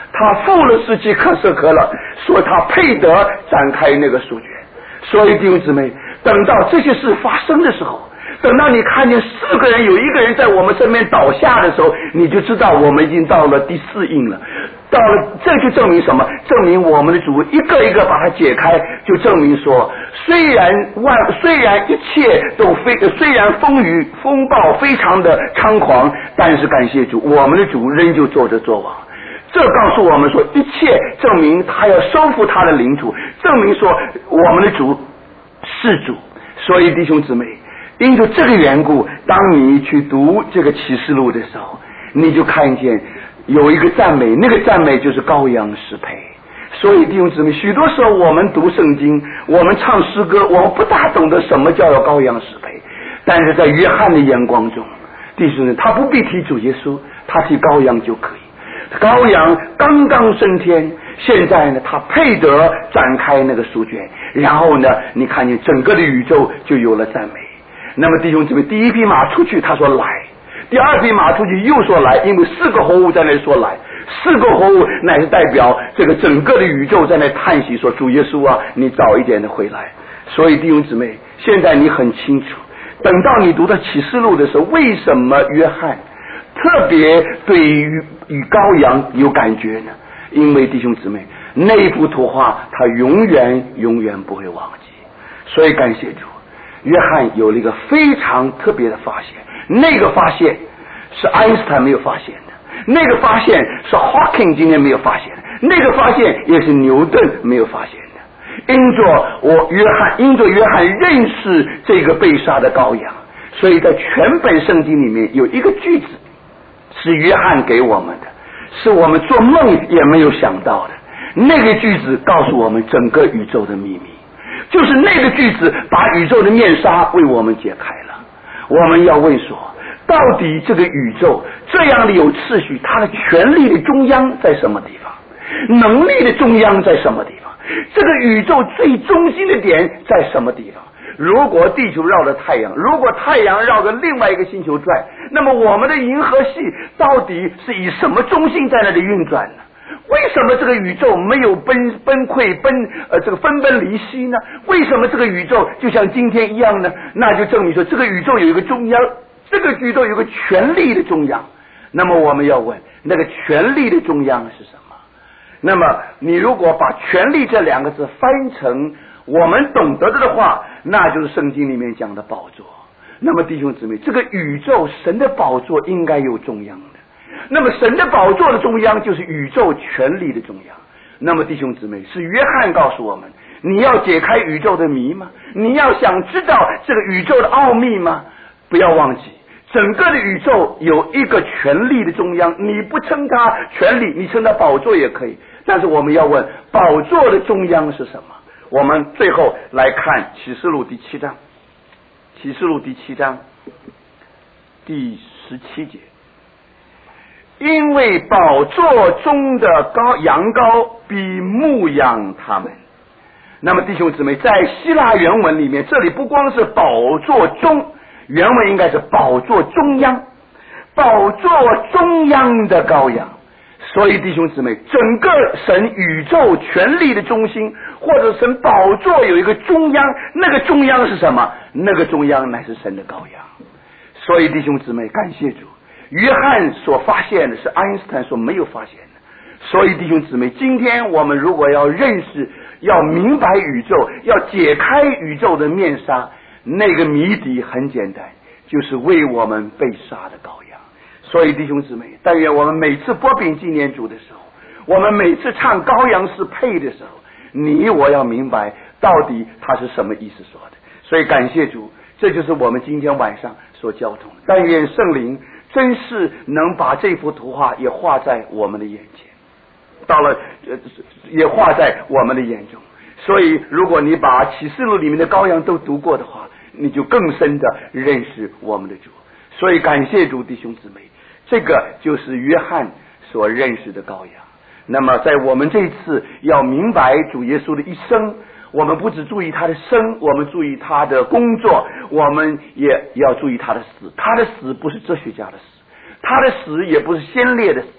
他付了十几克色可勒，说他配得展开那个书卷。所以弟兄姊妹，等到这些事发生的时候，等到你看见四个人有一个人在我们身边倒下的时候，你就知道我们已经到了第四印了。到了，这就证明什么？证明我们的主一个一个把它解开，就证明说，虽然万虽然一切都非虽然风雨风暴非常的猖狂，但是感谢主，我们的主仍旧坐着作王。这告诉我们说，一切证明他要收复他的领土，证明说我们的主是主。所以弟兄姊妹，因着这个缘故，当你去读这个启示录的时候，你就看见有一个赞美，那个赞美就是羔羊适配。所以弟兄姊妹，许多时候我们读圣经，我们唱诗歌，我们不大懂得什么叫做羔羊适配，但是在约翰的眼光中，弟兄们，他不必提主耶稣，他提羔羊就可以。羔羊刚刚升天，现在呢，他配得展开那个书卷，然后呢，你看见整个的宇宙就有了赞美。那么弟兄姊妹，第一匹马出去，他说来；第二匹马出去又说来，因为四个活物在那说来，四个活物乃是代表这个整个的宇宙在那叹息说，主耶稣啊，你早一点的回来。所以弟兄姊妹，现在你很清楚，等到你读到启示录的时候，为什么约翰特别对于与羔羊有感觉呢？因为弟兄姊妹，那幅图画他永远永远不会忘记。所以感谢主，约翰有了一个非常特别的发现，那个发现是爱因斯坦没有发现的，那个发现是 Hawking 今天没有发现的，那个发现也是牛顿没有发现的。因着我约翰，因着约翰认识这个被杀的羔羊，所以在全本圣经里面有一个句子是约翰给我们的，是我们做梦也没有想到的。那个句子告诉我们整个宇宙的秘密，就是那个句子把宇宙的面纱为我们解开了。我们要问说，到底这个宇宙这样的有秩序，它的权力的中央在什么地方？能力的中央在什么地方？这个宇宙最中心的点在什么地方？如果地球绕着太阳，如果太阳绕着另外一个星球转，那么我们的银河系到底是以什么中心在那里运转呢？为什么这个宇宙没有崩崩溃崩呃这个分崩离析呢？为什么这个宇宙就像今天一样呢？那就证明说这个宇宙有一个中央，这个宇宙有一个权力的中央。那么我们要问，那个权力的中央是什么？那么你如果把权力这两个字翻成我们懂得的话，那就是圣经里面讲的宝座。那么弟兄姊妹，这个宇宙神的宝座应该有中央的，那么神的宝座的中央就是宇宙权力的中央。那么弟兄姊妹，是约翰告诉我们，你要解开宇宙的谜吗？你要想知道这个宇宙的奥秘吗？不要忘记，整个的宇宙有一个权力的中央，你不称它权力，你称它宝座也可以。但是我们要问，宝座的中央是什么？我们最后来看启示录第七章，启示录第七章第十七节，因为宝座中的羔羊羔必牧养他们。那么弟兄姊妹，在希腊原文里面，这里不光是宝座中，原文应该是宝座中央，宝座中央的羔羊。所以弟兄姊妹，整个神宇宙权力的中心，或者神宝座有一个中央，那个中央是什么？那个中央乃是神的羔羊。所以弟兄姊妹，感谢主，约翰所发现的是爱因斯坦所没有发现的。所以弟兄姊妹，今天我们如果要认识，要明白宇宙，要解开宇宙的面纱，那个谜底很简单，就是为我们被杀的羔羊。所以弟兄姊妹，但愿我们每次播饼纪念主的时候，我们每次唱羔羊是配的时候，你我要明白到底他是什么意思说的。所以感谢主，这就是我们今天晚上所交通的。但愿圣灵真是能把这幅图画也画在我们的眼前，到了也画在我们的眼中。所以如果你把启示录里面的羔羊都读过的话，你就更深的认识我们的主。所以感谢主，弟兄姊妹，这个就是约翰所认识的羔羊。那么在我们这次要明白主耶稣的一生，我们不只注意他的生，我们注意他的工作，我们也要注意他的死。他的死不是哲学家的死，他的死也不是先烈的死，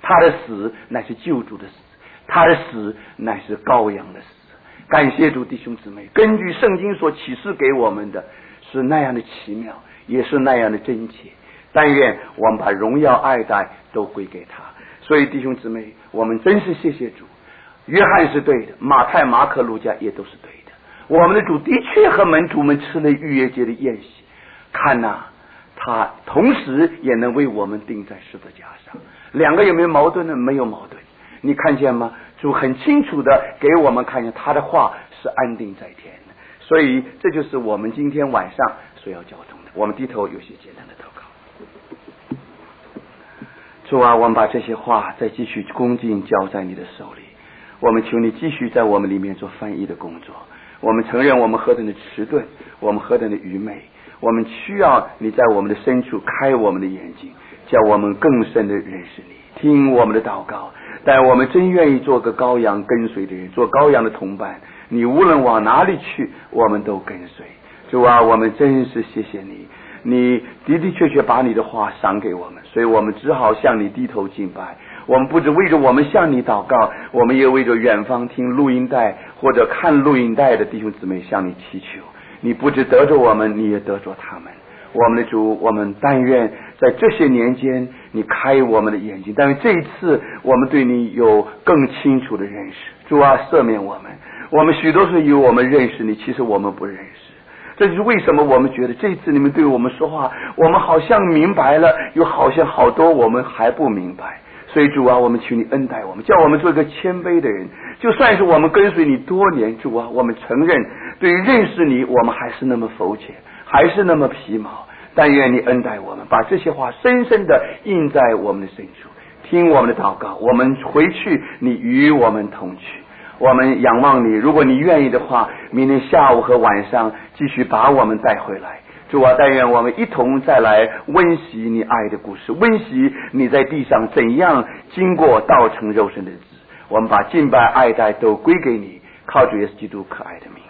他的死乃是救主的死，他的死乃是羔羊的死。感谢主，弟兄姊妹，根据圣经所启示给我们的是那样的奇妙，也是那样的真切。但愿我们把荣耀爱戴都归给他。所以弟兄姊妹，我们真是谢谢主。约翰是对的，马太、马可、路加也都是对的。我们的主的确和门徒们吃了逾越节的宴席，看呐、啊，他同时也能为我们钉在十字架上。两个有没有矛盾呢？没有矛盾。你看见吗？主很清楚的给我们看见他的话是安定在天的。所以这就是我们今天晚上所要交通的。我们低头有些简单的祷告。主啊，我们把这些话再继续恭敬交在你的手里，我们求你继续在我们里面做翻译的工作。我们承认我们何等的迟钝，我们何等的愚昧，我们需要你在我们的深处开我们的眼睛，叫我们更深的认识你。听我们的祷告，但我们真愿意做个羔羊跟随的人，做羔羊的同伴。你无论往哪里去，我们都跟随。主啊，我们真是谢谢你，你的的确确把你的话赏给我们，所以我们只好向你低头敬拜。我们不只为着我们向你祷告，我们也为着远方听录音带或者看录音带的弟兄姊妹向你祈求。你不只得着我们，你也得着他们。我们的主，我们但愿在这些年间你开我们的眼睛，但愿这一次我们对你有更清楚的认识。主啊，赦免我们，我们许多时候以为我们认识你，其实我们不认识。这就是为什么我们觉得这次你们对我们说话，我们好像明白了，又好像好多我们还不明白。所以主啊，我们求你恩待我们，叫我们做一个谦卑的人。就算是我们跟随你多年，主啊，我们承认对于认识你我们还是那么肤浅，还是那么皮毛。但愿你恩待我们，把这些话深深的印在我们的深处。听我们的祷告，我们回去你与我们同去。我们仰望你，如果你愿意的话，明天下午和晚上继续把我们带回来。主啊，但愿我们一同再来温习你爱的故事，温习你在地上怎样经过道成肉身的日子。我们把敬拜爱戴都归给你，靠主耶稣基督可爱的名。